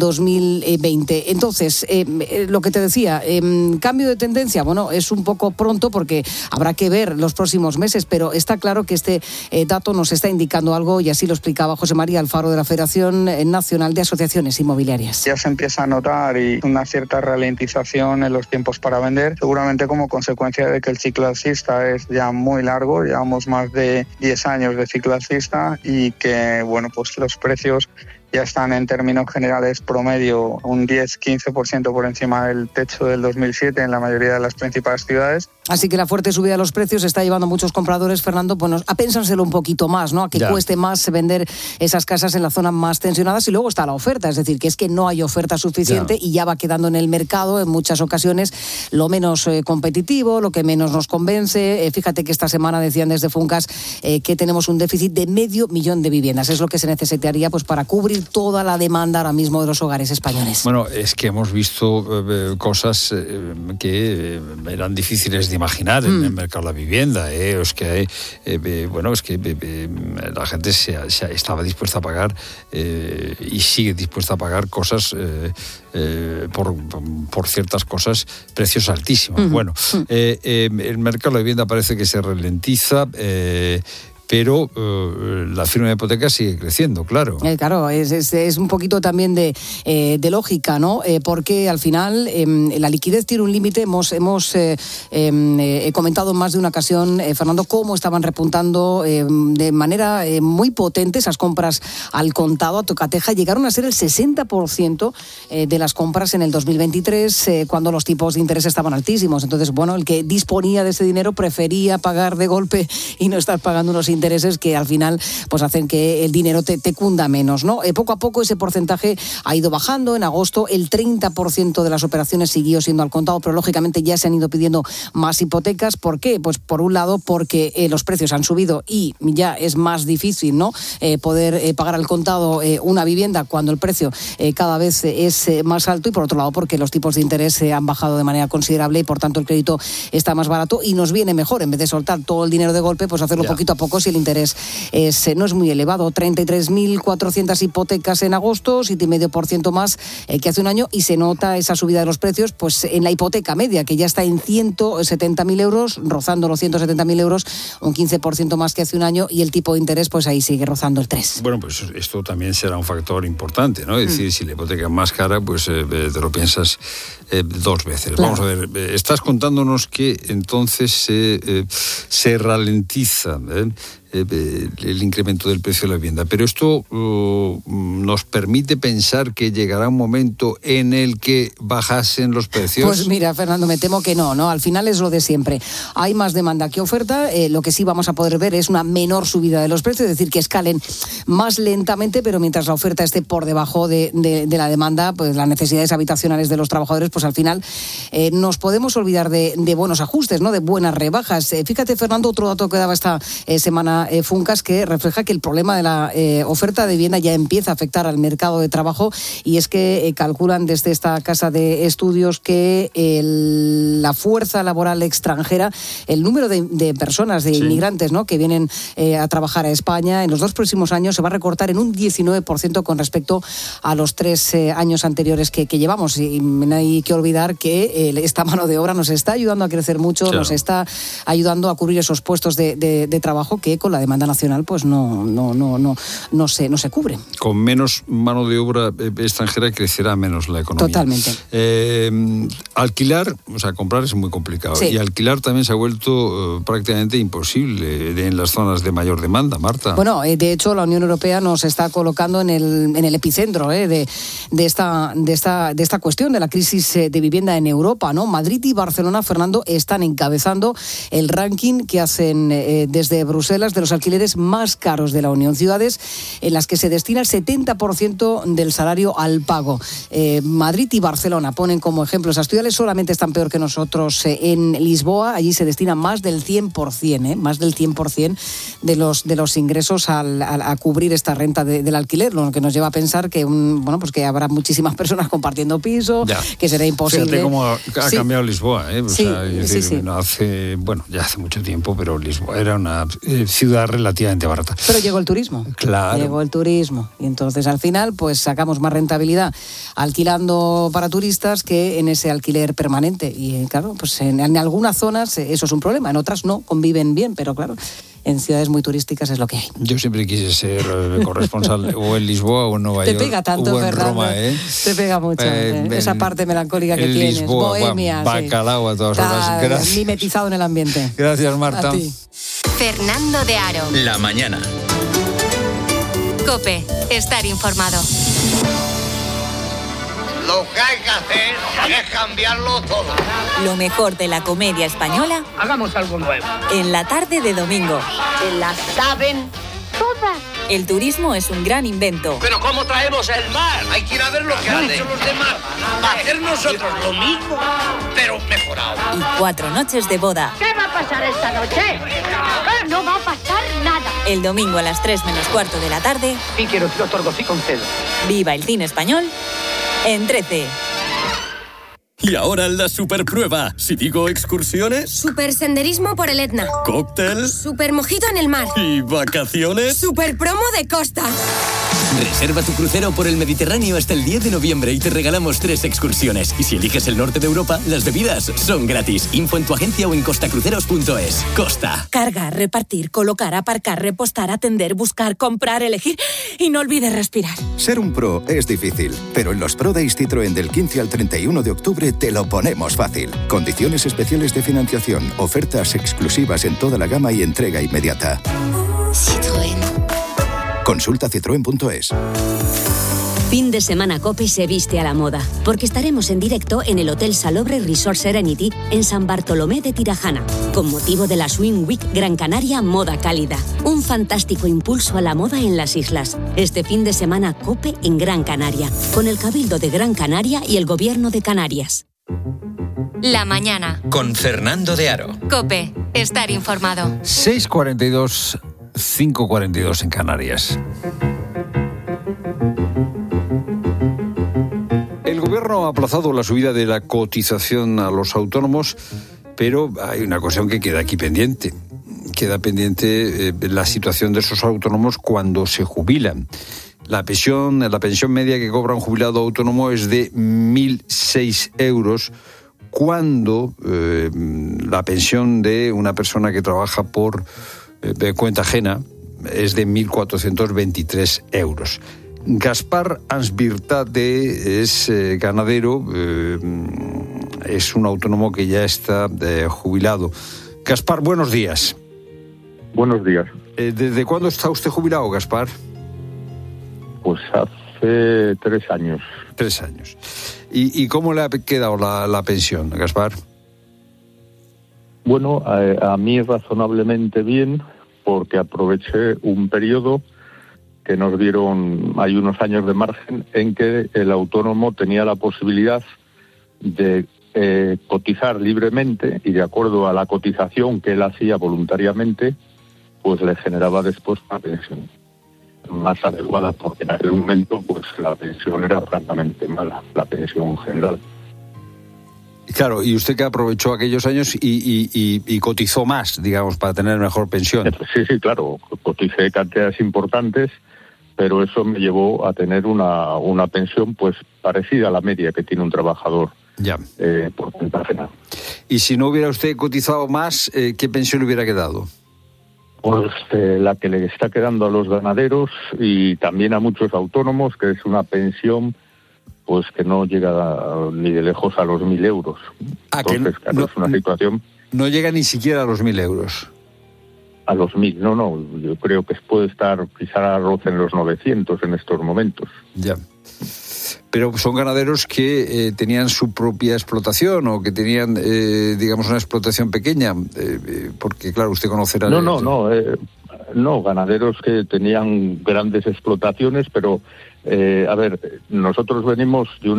2020. Entonces, lo que te decía, cambio de tendencia, bueno, es un poco pronto porque habrá que ver los próximos meses, pero está claro que este dato nos está indicando algo, y así lo explicaba José María Alfaro de la Federación Nacional de Asociaciones Inmobiliarias. Ya se empieza a notar y una cierta ralentización en los tiempos para vender, seguramente como consecuencia de que el ciclo alcista es ya muy largo, llevamos más de 10 años de ciclo alcista, y que, bueno, pues los precios ya están en términos generales promedio un 10-15% por encima del techo del 2007 en la mayoría de las principales ciudades. Así que la fuerte subida de los precios está llevando a muchos compradores, Fernando, bueno, a pensárselo un poquito más, ¿no? A que cueste más vender esas casas en las zonas más tensionadas. Y luego está la oferta, es decir, que es que no hay oferta suficiente y ya va quedando en el mercado en muchas ocasiones lo menos competitivo, lo que menos nos convence. Fíjate que esta semana decían desde Funcas que tenemos un déficit de 500.000 de viviendas. Es lo que se necesitaría pues para cubrir toda la demanda ahora mismo de los hogares españoles. Bueno, es que hemos visto cosas que eran difíciles de imaginar en el mercado de la vivienda. Es que la gente estaba dispuesta a pagar y sigue dispuesta a pagar cosas por ciertas cosas, precios altísimos. Bueno, el mercado de la vivienda parece que se ralentiza. Pero la firma de hipotecas sigue creciendo, claro. Claro, es un poquito también de lógica, ¿no? Porque al final la liquidez tiene un límite. Hemos comentado en más de una ocasión, Fernando, cómo estaban repuntando de manera muy potente esas compras al contado, a tocateja. Llegaron a ser el 60% de las compras en el 2023, cuando los tipos de interés estaban altísimos. Entonces, bueno, el que disponía de ese dinero prefería pagar de golpe y no estar pagando unos intereses que al final pues hacen que el dinero te cunda menos, ¿no? Poco a poco ese porcentaje ha ido bajando. En agosto el 30% de las operaciones siguió siendo al contado, pero lógicamente ya se han ido pidiendo más hipotecas. ¿Por qué? Pues por un lado porque los precios han subido y ya es más difícil, ¿no?, poder pagar al contado una vivienda cuando el precio cada vez es más alto, y por otro lado porque los tipos de interés han bajado de manera considerable y por tanto el crédito está más barato y nos viene mejor, en vez de soltar todo el dinero de golpe, pues hacerlo poquito a poco si el interés no es muy elevado. 33.400 hipotecas en agosto, 7,5% más que hace un año, y se nota esa subida de los precios pues en la hipoteca media, que ya está en 170.000 euros, rozando los 170.000 euros, un 15% más que hace un año, y el tipo de interés pues ahí sigue rozando el 3%. Bueno, pues esto también será un factor importante, ¿no? Es decir, si la hipoteca es más cara, pues te lo piensas dos veces. Claro. Vamos a ver, estás contándonos que entonces se ralentiza el incremento del precio de la vivienda, pero esto nos permite pensar que llegará un momento en el que bajasen los precios. Pues mira, Fernando, me temo que no. Al final es lo de siempre. Hay más demanda que oferta. Lo que sí vamos a poder ver es una menor subida de los precios, es decir, que escalen más lentamente, pero mientras la oferta esté por debajo de la demanda, pues las necesidades habitacionales de los trabajadores, pues al final nos podemos olvidar de buenos ajustes, ¿no?, de buenas rebajas. Fíjate, Fernando, otro dato que daba esta semana Funcas, que refleja que el problema de la oferta de vivienda ya empieza a afectar al mercado de trabajo, y es que calculan desde esta casa de estudios que la fuerza laboral extranjera, el número de personas, de inmigrantes, ¿no?, que vienen a trabajar a España en los 2 próximos años se va a recortar en un 19% con respecto a los 3 años anteriores que llevamos. Y no hay que olvidar que esta mano de obra nos está ayudando a crecer mucho, nos está ayudando a cubrir esos puestos de trabajo que con la demanda nacional pues no se cubre. Con menos mano de obra extranjera crecerá menos la economía. Totalmente. Alquilar, o sea, comprar es muy complicado. Sí. Y alquilar también se ha vuelto prácticamente imposible en las zonas de mayor demanda, Marta. Bueno, de hecho la Unión Europea nos está colocando en el epicentro de esta cuestión de la crisis de vivienda en Europa, ¿no? Madrid y Barcelona, Fernando, están encabezando el ranking que hacen desde Bruselas de los alquileres más caros de la Unión. Ciudades en las que se destina el 70% del salario al pago. Madrid y Barcelona ponen como ejemplo esas ciudades, solamente están peor que nosotros en Lisboa. Allí se destina más del 100%, más del 100% de los ingresos a cubrir esta renta del alquiler, lo que nos lleva a pensar que pues que habrá muchísimas personas compartiendo piso, que será imposible. Fíjate cómo ha cambiado Lisboa, ya hace mucho tiempo, pero Lisboa era una ciudad relativamente barata. Pero llegó el turismo. Claro. Llegó el turismo. Y entonces al final pues sacamos más rentabilidad alquilando para turistas que en ese alquiler permanente. Y claro, pues en algunas zonas eso es un problema, en otras no, conviven bien, pero claro, en ciudades muy turísticas es lo que hay. Yo siempre quise ser corresponsal o en Lisboa o en Nueva York. Te pega tanto, o en Fernando. Roma, Te pega mucho. Esa parte melancólica que tienes. Lisboa, bohemia. Bacalao a todas horas. Gracias. Mimetizado en el ambiente. Gracias, Marta. A ti. Fernando de Aro. La mañana. COPE. Estar informado. Lo que hay que hacer es cambiarlo todo. Lo mejor de la comedia española. Hagamos algo nuevo. En la tarde de domingo. Se la saben todas. El turismo es un gran invento. Pero ¿cómo traemos el mar? Hay que ir a ver lo que han hecho los demás. Va a hacer nosotros lo mismo, pero mejorado. Y 4 noches de boda. ¿Qué va a pasar esta noche? No va a pasar nada. El domingo a las 3:45 de la tarde. Y quiero que otorgo sí concedo. Viva el cine español en 13. Y ahora la superprueba. Si digo excursiones... Supersenderismo por el Etna. Cóctel. Supermojito en el mar. ¿Y vacaciones? Superpromo de costa. Reserva tu crucero por el Mediterráneo hasta el 10 de noviembre y te regalamos 3 excursiones. Y si eliges el norte de Europa, las bebidas son gratis. Info en tu agencia o en costacruceros.es. Costa. Cargar, repartir, colocar, aparcar, repostar, atender, buscar, comprar, elegir y no olvides respirar. Ser un pro es difícil, pero en los Pro Days Citroën del 15 al 31 de octubre te lo ponemos fácil. Condiciones especiales de financiación, ofertas exclusivas en toda la gama y entrega inmediata. Citroën. Consulta citroen.es. Fin de semana COPE se viste a la moda, porque estaremos en directo en el Hotel Salobre Resort Serenity en San Bartolomé de Tirajana, con motivo de la Swing Week Gran Canaria Moda Cálida. Un fantástico impulso a la moda en las islas. Este fin de semana COPE en Gran Canaria, con el Cabildo de Gran Canaria y el Gobierno de Canarias. La mañana. Con Fernando de Aro. COPE. Estar informado. 6:42, 5:42 en Canarias. El gobierno ha aplazado la subida de la cotización a los autónomos, pero hay una cuestión que queda aquí pendiente. Queda pendiente la situación de esos autónomos cuando se jubilan. La pensión media que cobra un jubilado autónomo es de 1.006 euros, cuando la pensión de una persona que trabaja por cuenta ajena es de 1.423 euros. Gaspar Ansbirtate es ganadero, es un autónomo que ya está jubilado. Gaspar, buenos días. Buenos días. ¿Desde cuándo está usted jubilado, Gaspar? Pues hace 3 años. 3 años. ¿Y cómo le ha quedado la pensión, Gaspar? Bueno, a mí razonablemente bien, porque aproveché un periodo que nos dieron, hay unos años de margen, en que el autónomo tenía la posibilidad de cotizar libremente y de acuerdo a la cotización que él hacía voluntariamente, pues le generaba después una pensión más adecuada, porque en aquel momento pues la pensión era francamente mala, la pensión general. Claro, y usted que aprovechó aquellos años y cotizó más, digamos, para tener mejor pensión. Sí, claro, coticé cantidades importantes, pero eso me llevó a tener una pensión pues parecida a la media que tiene un trabajador por cuenta ajena. Y si no hubiera usted cotizado más, ¿qué pensión le hubiera quedado? pues la que le está quedando a los ganaderos y también a muchos autónomos, que es una pensión pues que no llega ni de lejos a los 1.000 euros. Entonces, claro, es una situación... No llega ni siquiera a los 1.000 euros. A los 1.000, no, yo creo que puede estar quizá a roce en los 900 en estos momentos. Ya. Pero son ganaderos que tenían su propia explotación o que tenían, digamos, una explotación pequeña, porque claro, usted conocerá... No, ganaderos que tenían grandes explotaciones, pero a ver, nosotros venimos de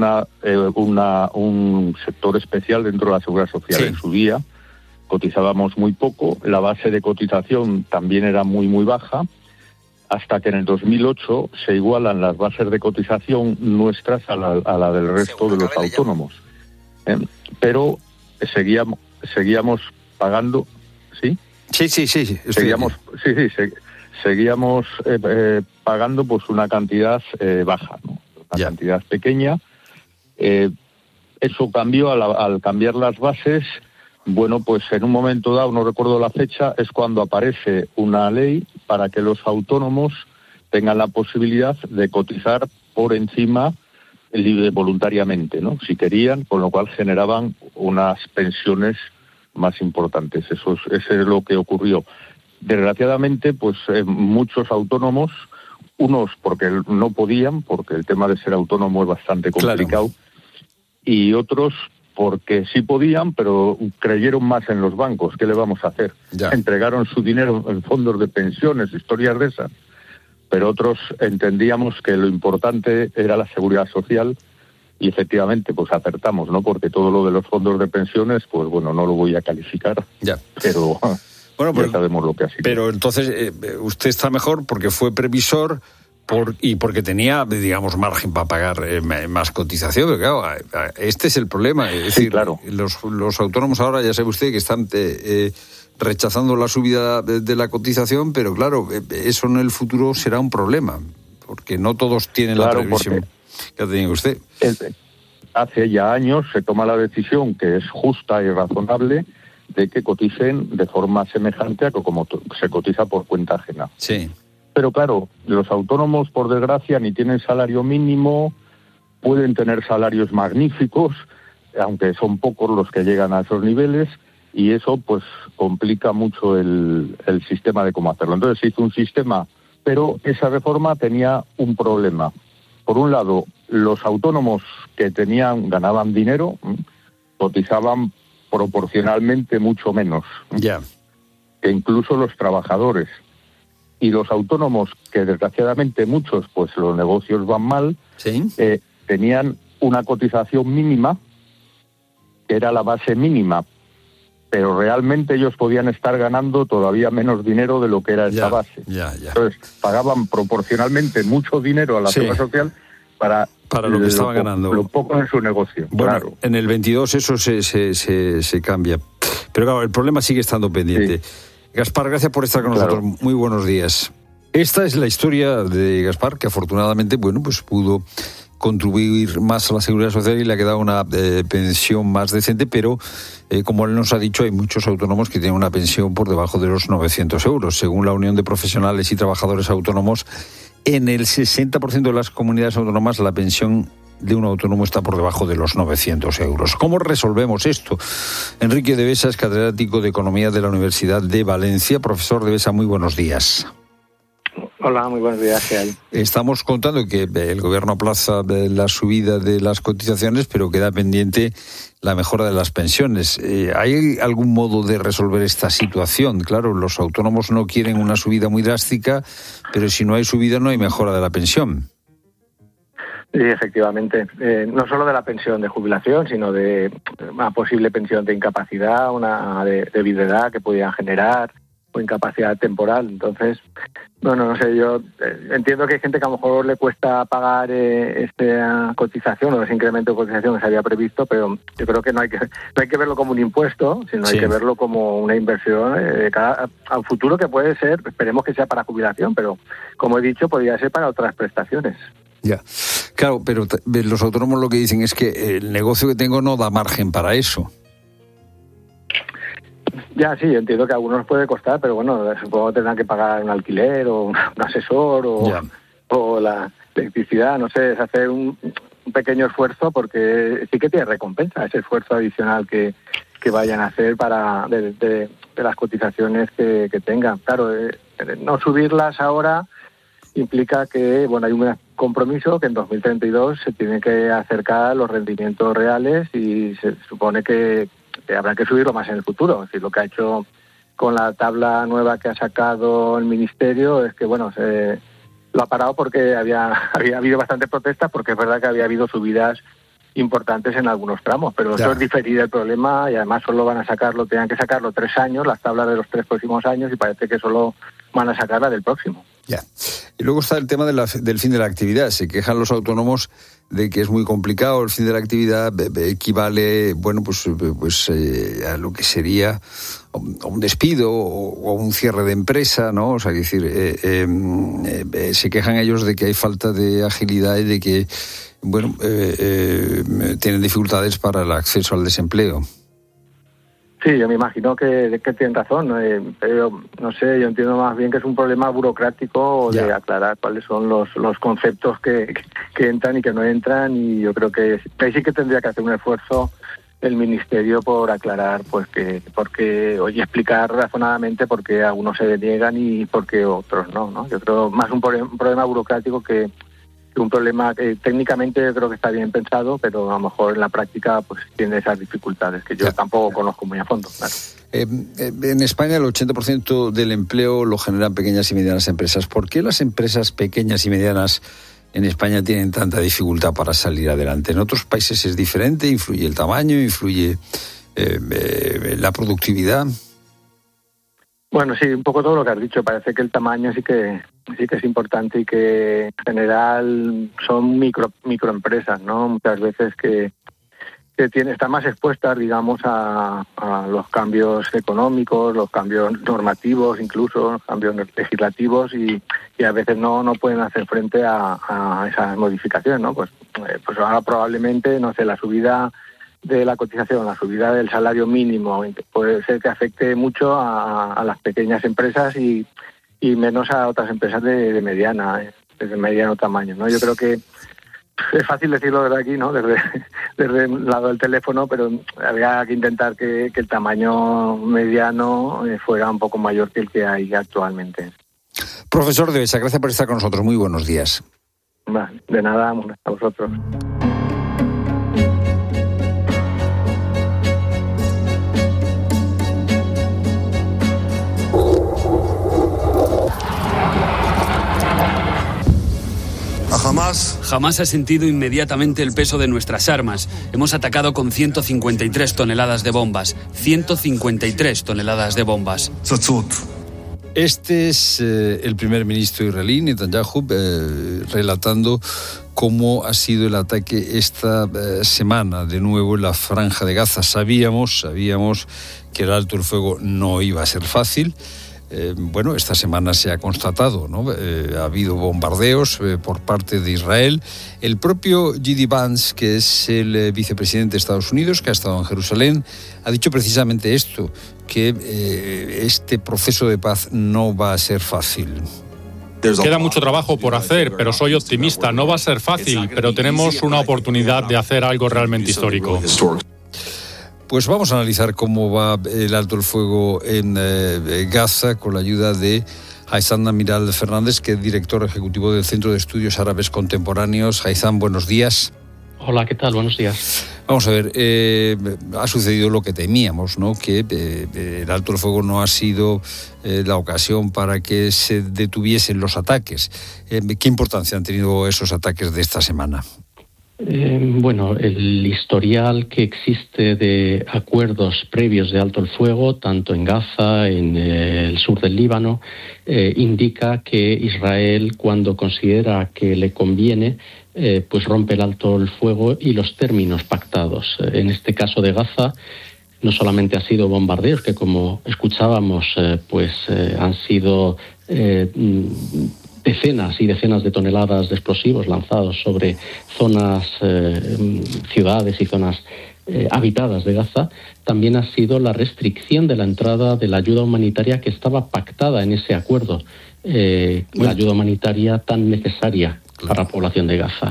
un sector especial dentro de la Seguridad Social. Sí. En su día cotizábamos muy poco, la base de cotización también era muy baja, hasta que en el 2008 se igualan las bases de cotización nuestras a la del resto de los autónomos. Pero seguíamos pagando, ¿sí? Sí. Seguíamos pagando pues una cantidad baja, ¿no? Una cantidad pequeña. Eso cambió al cambiar las bases. Bueno, pues en un momento dado, no recuerdo la fecha, es cuando aparece una ley para que los autónomos tengan la posibilidad de cotizar por encima voluntariamente, ¿no? Si querían, con lo cual generaban unas pensiones más importantes. Eso es lo que ocurrió. Desgraciadamente, pues muchos autónomos, unos porque no podían, porque el tema de ser autónomo es bastante complicado, y otros porque sí podían, pero creyeron más en los bancos. ¿Qué le vamos a hacer? Entregaron su dinero en fondos de pensiones, historias de esas, pero otros entendíamos que lo importante era la seguridad social y efectivamente pues acertamos, ¿no? Porque todo lo de los fondos de pensiones, pues bueno, no lo voy a calificar, pero ya sabemos lo que ha sido. Pero entonces usted está mejor porque fue previsor y porque tenía, digamos, margen para pagar más cotización. Pero claro, este es el problema. Es decir, claro, los autónomos ahora, ya sabe usted, que están rechazando la subida de la cotización, pero claro, eso en el futuro será un problema, porque no todos tienen la previsión que ha tenido usted. Hace ya años se toma la decisión, que es justa y razonable, de que coticen de forma semejante a como se cotiza por cuenta ajena. Sí. Pero claro, los autónomos, por desgracia, ni tienen salario mínimo, pueden tener salarios magníficos, aunque son pocos los que llegan a esos niveles, y eso pues complica mucho el sistema de cómo hacerlo. Entonces se hizo un sistema, pero esa reforma tenía un problema. Por un lado, los autónomos que ganaban dinero, cotizaban proporcionalmente mucho menos que incluso los trabajadores. Y los autónomos, que desgraciadamente muchos, pues los negocios van mal, tenían una cotización mínima, que era la base mínima, pero realmente ellos podían estar ganando todavía menos dinero de lo que era esa base. Entonces, pagaban proporcionalmente mucho dinero a la Seguridad Social para lo que estaban ganando. Lo poco en su negocio. Bueno, en el 22 eso se cambia. Pero claro, el problema sigue estando pendiente. Gaspar, gracias por estar con nosotros. Muy buenos días. Esta es la historia de Gaspar, que afortunadamente, bueno, pues pudo contribuir más a la Seguridad Social y le ha quedado una pensión más decente, pero como él nos ha dicho, hay muchos autónomos que tienen una pensión por debajo de los 900 euros. Según la Unión de Profesionales y Trabajadores Autónomos, en el 60% de las comunidades autónomas la pensión de un autónomo está por debajo de los 900 euros. ¿Cómo resolvemos esto? Enrique de Besa es catedrático de Economía de la Universidad de Valencia. Profesor de Besa, muy buenos días. Hola, muy buenos días. ¿Qué hay? Estamos contando que el gobierno aplaza la subida de las cotizaciones, pero queda pendiente la mejora de las pensiones. ¿Hay algún modo de resolver esta situación? Claro, los autónomos no quieren una subida muy drástica, pero si no hay subida no hay mejora de la pensión. Sí, efectivamente. No solo de la pensión de jubilación, sino de una posible pensión de incapacidad, una de viudedad que pudieran generar, o incapacidad temporal. Entonces, no sé, yo entiendo que hay gente que a lo mejor le cuesta pagar esta cotización o ese incremento de cotización que se había previsto, pero yo creo que no hay que verlo como un impuesto, sino hay que verlo como una inversión al futuro, que puede ser, esperemos que sea para jubilación, pero como he dicho, podría ser para otras prestaciones. Ya, claro, pero los autónomos lo que dicen es que el negocio que tengo no da margen para eso. Ya, sí, entiendo que a algunos puede costar, pero bueno, supongo que tendrán que pagar un alquiler o un asesor o la electricidad, no sé, es hacer un pequeño esfuerzo porque sí que tiene recompensa ese esfuerzo adicional que vayan a hacer para de las cotizaciones que tengan. Claro, no subirlas ahora implica que hay un compromiso que en 2032 se tiene que acercar los rendimientos reales y se supone que habrá que subirlo más en el futuro. Es decir, lo que ha hecho con la tabla nueva que ha sacado el Ministerio es que, lo ha parado porque había habido bastantes protestas, porque es verdad que había habido subidas importantes en algunos tramos, pero eso es diferir el problema y además solo tenían que sacarlo 3 años, las tablas de los 3 próximos años, y parece que solo van a sacar la del próximo. Ya. Y luego está el tema del fin de la actividad. Se quejan los autónomos de que es muy complicado. El fin de la actividad equivale, a lo que sería un despido o un cierre de empresa, ¿no? O sea, es decir, se quejan ellos de que hay falta de agilidad y de que, tienen dificultades para el acceso al desempleo. Sí, yo me imagino que tienen razón, pero no sé, yo entiendo más bien que es un problema burocrático de aclarar cuáles son los conceptos que entran y que no entran, y yo creo que ahí sí que tendría que hacer un esfuerzo el Ministerio por aclarar, explicar razonadamente por qué algunos se deniegan y por qué otros no. Yo creo más un problema burocrático que un problema que técnicamente yo creo que está bien pensado, pero a lo mejor en la práctica tiene esas dificultades que yo tampoco conozco muy a fondo. Claro. En España el 80% del empleo lo generan pequeñas y medianas empresas. ¿Por qué las empresas pequeñas y medianas en España tienen tanta dificultad para salir adelante? En otros países es diferente, influye el tamaño, influye la productividad. Bueno, sí, un poco todo lo que has dicho. Parece que el tamaño sí que es importante y que en general son microempresas, ¿no? Muchas veces que están más expuestas, digamos, a los cambios económicos, los cambios normativos, incluso los cambios legislativos, y a veces no pueden hacer frente a esas modificaciones, ¿no? Pues ahora probablemente, no sé, la subida de la cotización, la subida del salario mínimo puede ser que afecte mucho a las pequeñas empresas y menos a otras empresas de mediano tamaño, ¿no? Yo creo que es fácil decirlo desde aquí, ¿no? Desde el lado del teléfono, pero habría que intentar que el tamaño mediano fuera un poco mayor que el que hay actualmente. Profesor Devesa, gracias por estar con nosotros. Muy buenos días. De nada, a vosotros. Jamás ha sentido inmediatamente el peso de nuestras armas. Hemos atacado con 153 toneladas de bombas. 153 toneladas de bombas. Este es el primer ministro israelí, Netanyahu, relatando cómo ha sido el ataque esta semana, de nuevo en la Franja de Gaza. Sabíamos que el alto el fuego no iba a ser fácil. Esta semana se ha constatado, ¿no? Ha habido bombardeos por parte de Israel. El propio J.D. Vance, que es el vicepresidente de Estados Unidos, que ha estado en Jerusalén, ha dicho precisamente esto, que este proceso de paz no va a ser fácil. Queda mucho trabajo por hacer, pero soy optimista. No va a ser fácil, pero tenemos una oportunidad de hacer algo realmente histórico. Pues vamos a analizar cómo va el alto el fuego en Gaza con la ayuda de Haitham Amiral Fernández, que es director ejecutivo del Centro de Estudios Árabes Contemporáneos. Haitham, buenos días. Hola, ¿qué tal? Buenos días. Vamos a ver, ha sucedido lo que temíamos, ¿no? Que el alto el fuego no ha sido la ocasión para que se detuviesen los ataques. ¿Qué importancia han tenido esos ataques de esta semana? El historial que existe de acuerdos previos de alto el fuego, tanto en Gaza, en el sur del Líbano, indica que Israel, cuando considera que le conviene, rompe el alto el fuego y los términos pactados. En este caso de Gaza, no solamente ha sido bombardeos, que como escuchábamos, han sido decenas y decenas de toneladas de explosivos lanzados sobre zonas, ciudades y zonas habitadas de Gaza, también ha sido la restricción de la entrada de la ayuda humanitaria que estaba pactada en ese acuerdo, la ayuda humanitaria tan necesaria para la población de Gaza.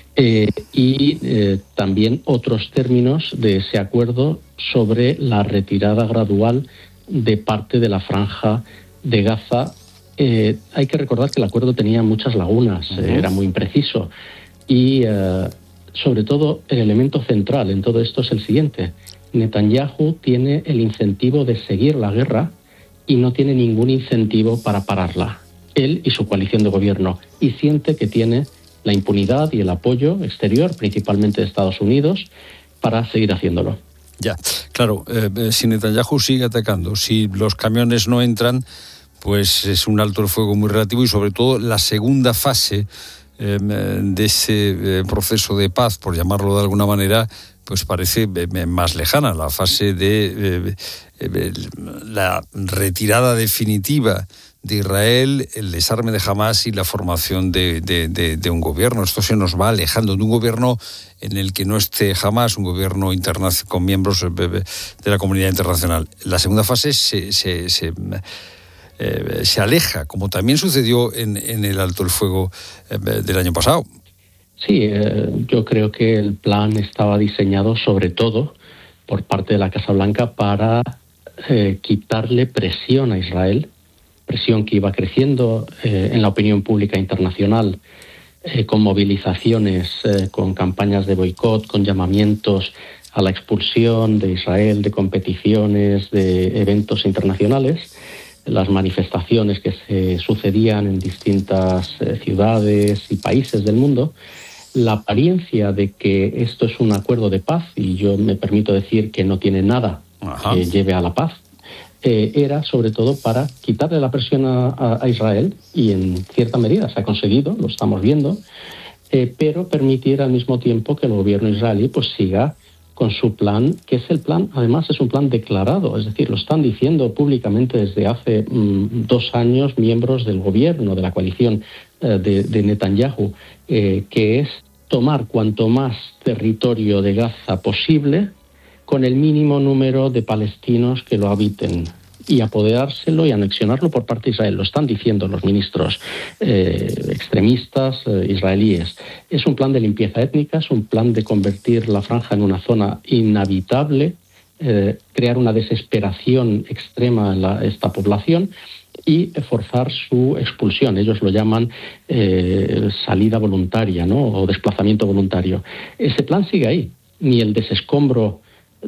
Y también otros términos de ese acuerdo sobre la retirada gradual de parte de la franja de Gaza. Hay que recordar que el acuerdo tenía muchas lagunas, era muy impreciso y sobre todo el elemento central en todo esto es el siguiente: Netanyahu tiene el incentivo de seguir la guerra y no tiene ningún incentivo para pararla, él y su coalición de gobierno, y siente que tiene la impunidad y el apoyo exterior, principalmente de Estados Unidos, para seguir haciéndolo. Ya, claro, si Netanyahu sigue atacando, si los camiones no entran, pues es un alto el fuego muy relativo y sobre todo la segunda fase de ese proceso de paz, por llamarlo de alguna manera, pues parece más lejana, la fase de la retirada definitiva de Israel, el desarme de Hamás y la formación de un gobierno. Esto se nos va alejando de un gobierno en el que no esté Hamás, un gobierno internacional con miembros de la comunidad internacional. La segunda fase se aleja, como también sucedió en el alto el fuego del año pasado. Sí, yo creo que el plan estaba diseñado sobre todo por parte de la Casa Blanca para quitarle presión a Israel, presión que iba creciendo en la opinión pública internacional, con movilizaciones, con campañas de boicot, con llamamientos a la expulsión de Israel de competiciones, de eventos internacionales, las manifestaciones que se sucedían en distintas ciudades y países del mundo. La apariencia de que esto es un acuerdo de paz, y yo me permito decir que no tiene nada que lleve a la paz, era sobre todo para quitarle la presión a Israel, y en cierta medida se ha conseguido, lo estamos viendo, pero permitir al mismo tiempo que el gobierno israelí pues siga con su plan, que es el plan, además es un plan declarado, es decir, lo están diciendo públicamente desde hace 2 años miembros del gobierno, de la coalición de Netanyahu, que es tomar cuanto más territorio de Gaza posible con el mínimo número de palestinos que lo habiten y apoderárselo y anexionarlo por parte de Israel. Lo están diciendo los ministros extremistas israelíes. Es un plan de limpieza étnica, es un plan de convertir la franja en una zona inhabitable, crear una desesperación extrema en esta población y forzar su expulsión. Ellos lo llaman salida voluntaria, ¿no? O desplazamiento voluntario. Ese plan sigue ahí. Ni el desescombro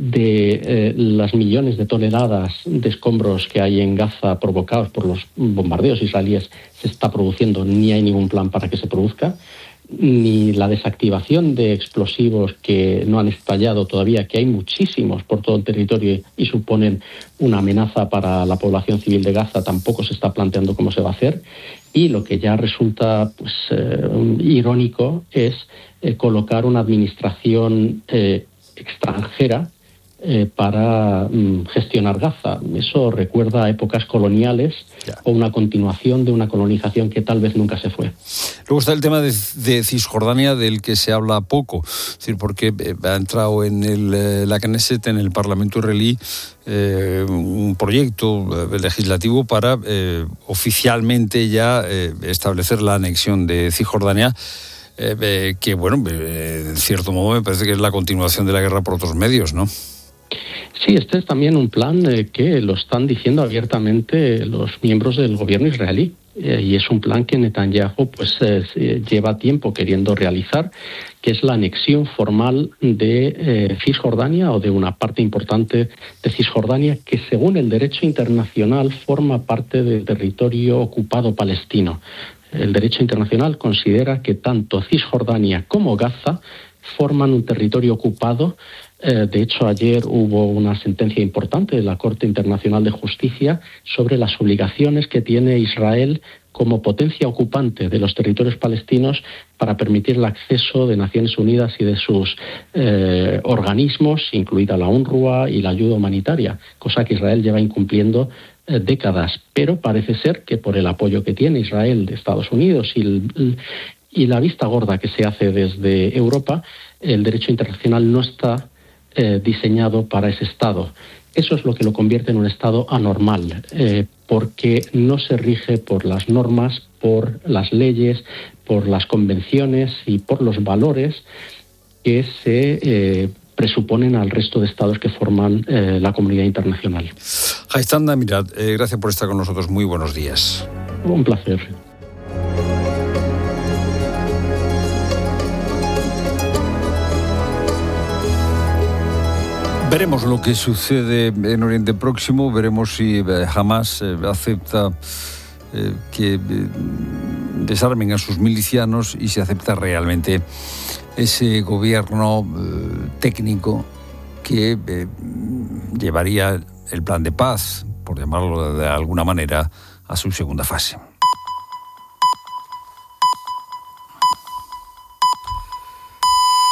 de las millones de toneladas de escombros que hay en Gaza provocados por los bombardeos israelíes se está produciendo, ni hay ningún plan para que se produzca, ni la desactivación de explosivos que no han estallado todavía, que hay muchísimos por todo el territorio y suponen una amenaza para la población civil de Gaza, tampoco se está planteando cómo se va a hacer. Y lo que ya resulta pues, irónico es colocar una administración extranjera para gestionar Gaza. Eso recuerda a épocas coloniales o una continuación de una colonización que tal vez nunca se fue. Luego está el tema de Cisjordania, del que se habla poco, es decir, porque ha entrado en la Knesset, en el Parlamento israelí, un proyecto legislativo para oficialmente ya establecer la anexión de Cisjordania, que bueno, en cierto modo me parece que es la continuación de la guerra por otros medios, ¿no? Sí, este es también un plan que lo están diciendo abiertamente los miembros del gobierno israelí, y es un plan que Netanyahu pues lleva tiempo queriendo realizar, que es la anexión formal de Cisjordania, o de una parte importante de Cisjordania, que según el derecho internacional forma parte del territorio ocupado palestino. El derecho internacional considera que tanto Cisjordania como Gaza forman un territorio ocupado. De hecho, ayer hubo una sentencia importante de la Corte Internacional de Justicia sobre las obligaciones que tiene Israel como potencia ocupante de los territorios palestinos para permitir el acceso de Naciones Unidas y de sus organismos, incluida la UNRWA y la ayuda humanitaria, cosa que Israel lleva incumpliendo décadas. Pero parece ser que por el apoyo que tiene Israel de Estados Unidos y la vista gorda que se hace desde Europa, el derecho internacional no está diseñado para ese Estado. Eso es lo que lo convierte en un Estado anormal, porque no se rige por las normas, por las leyes, por las convenciones y por los valores que se presuponen al resto de estados que forman la comunidad internacional. Haitham Damirat, gracias por estar con nosotros. Muy buenos días. Un placer. Veremos lo que sucede en Oriente Próximo, veremos si Hamas acepta que desarmen a sus milicianos y si acepta realmente ese gobierno técnico que llevaría el plan de paz, por llamarlo de alguna manera, a su segunda fase.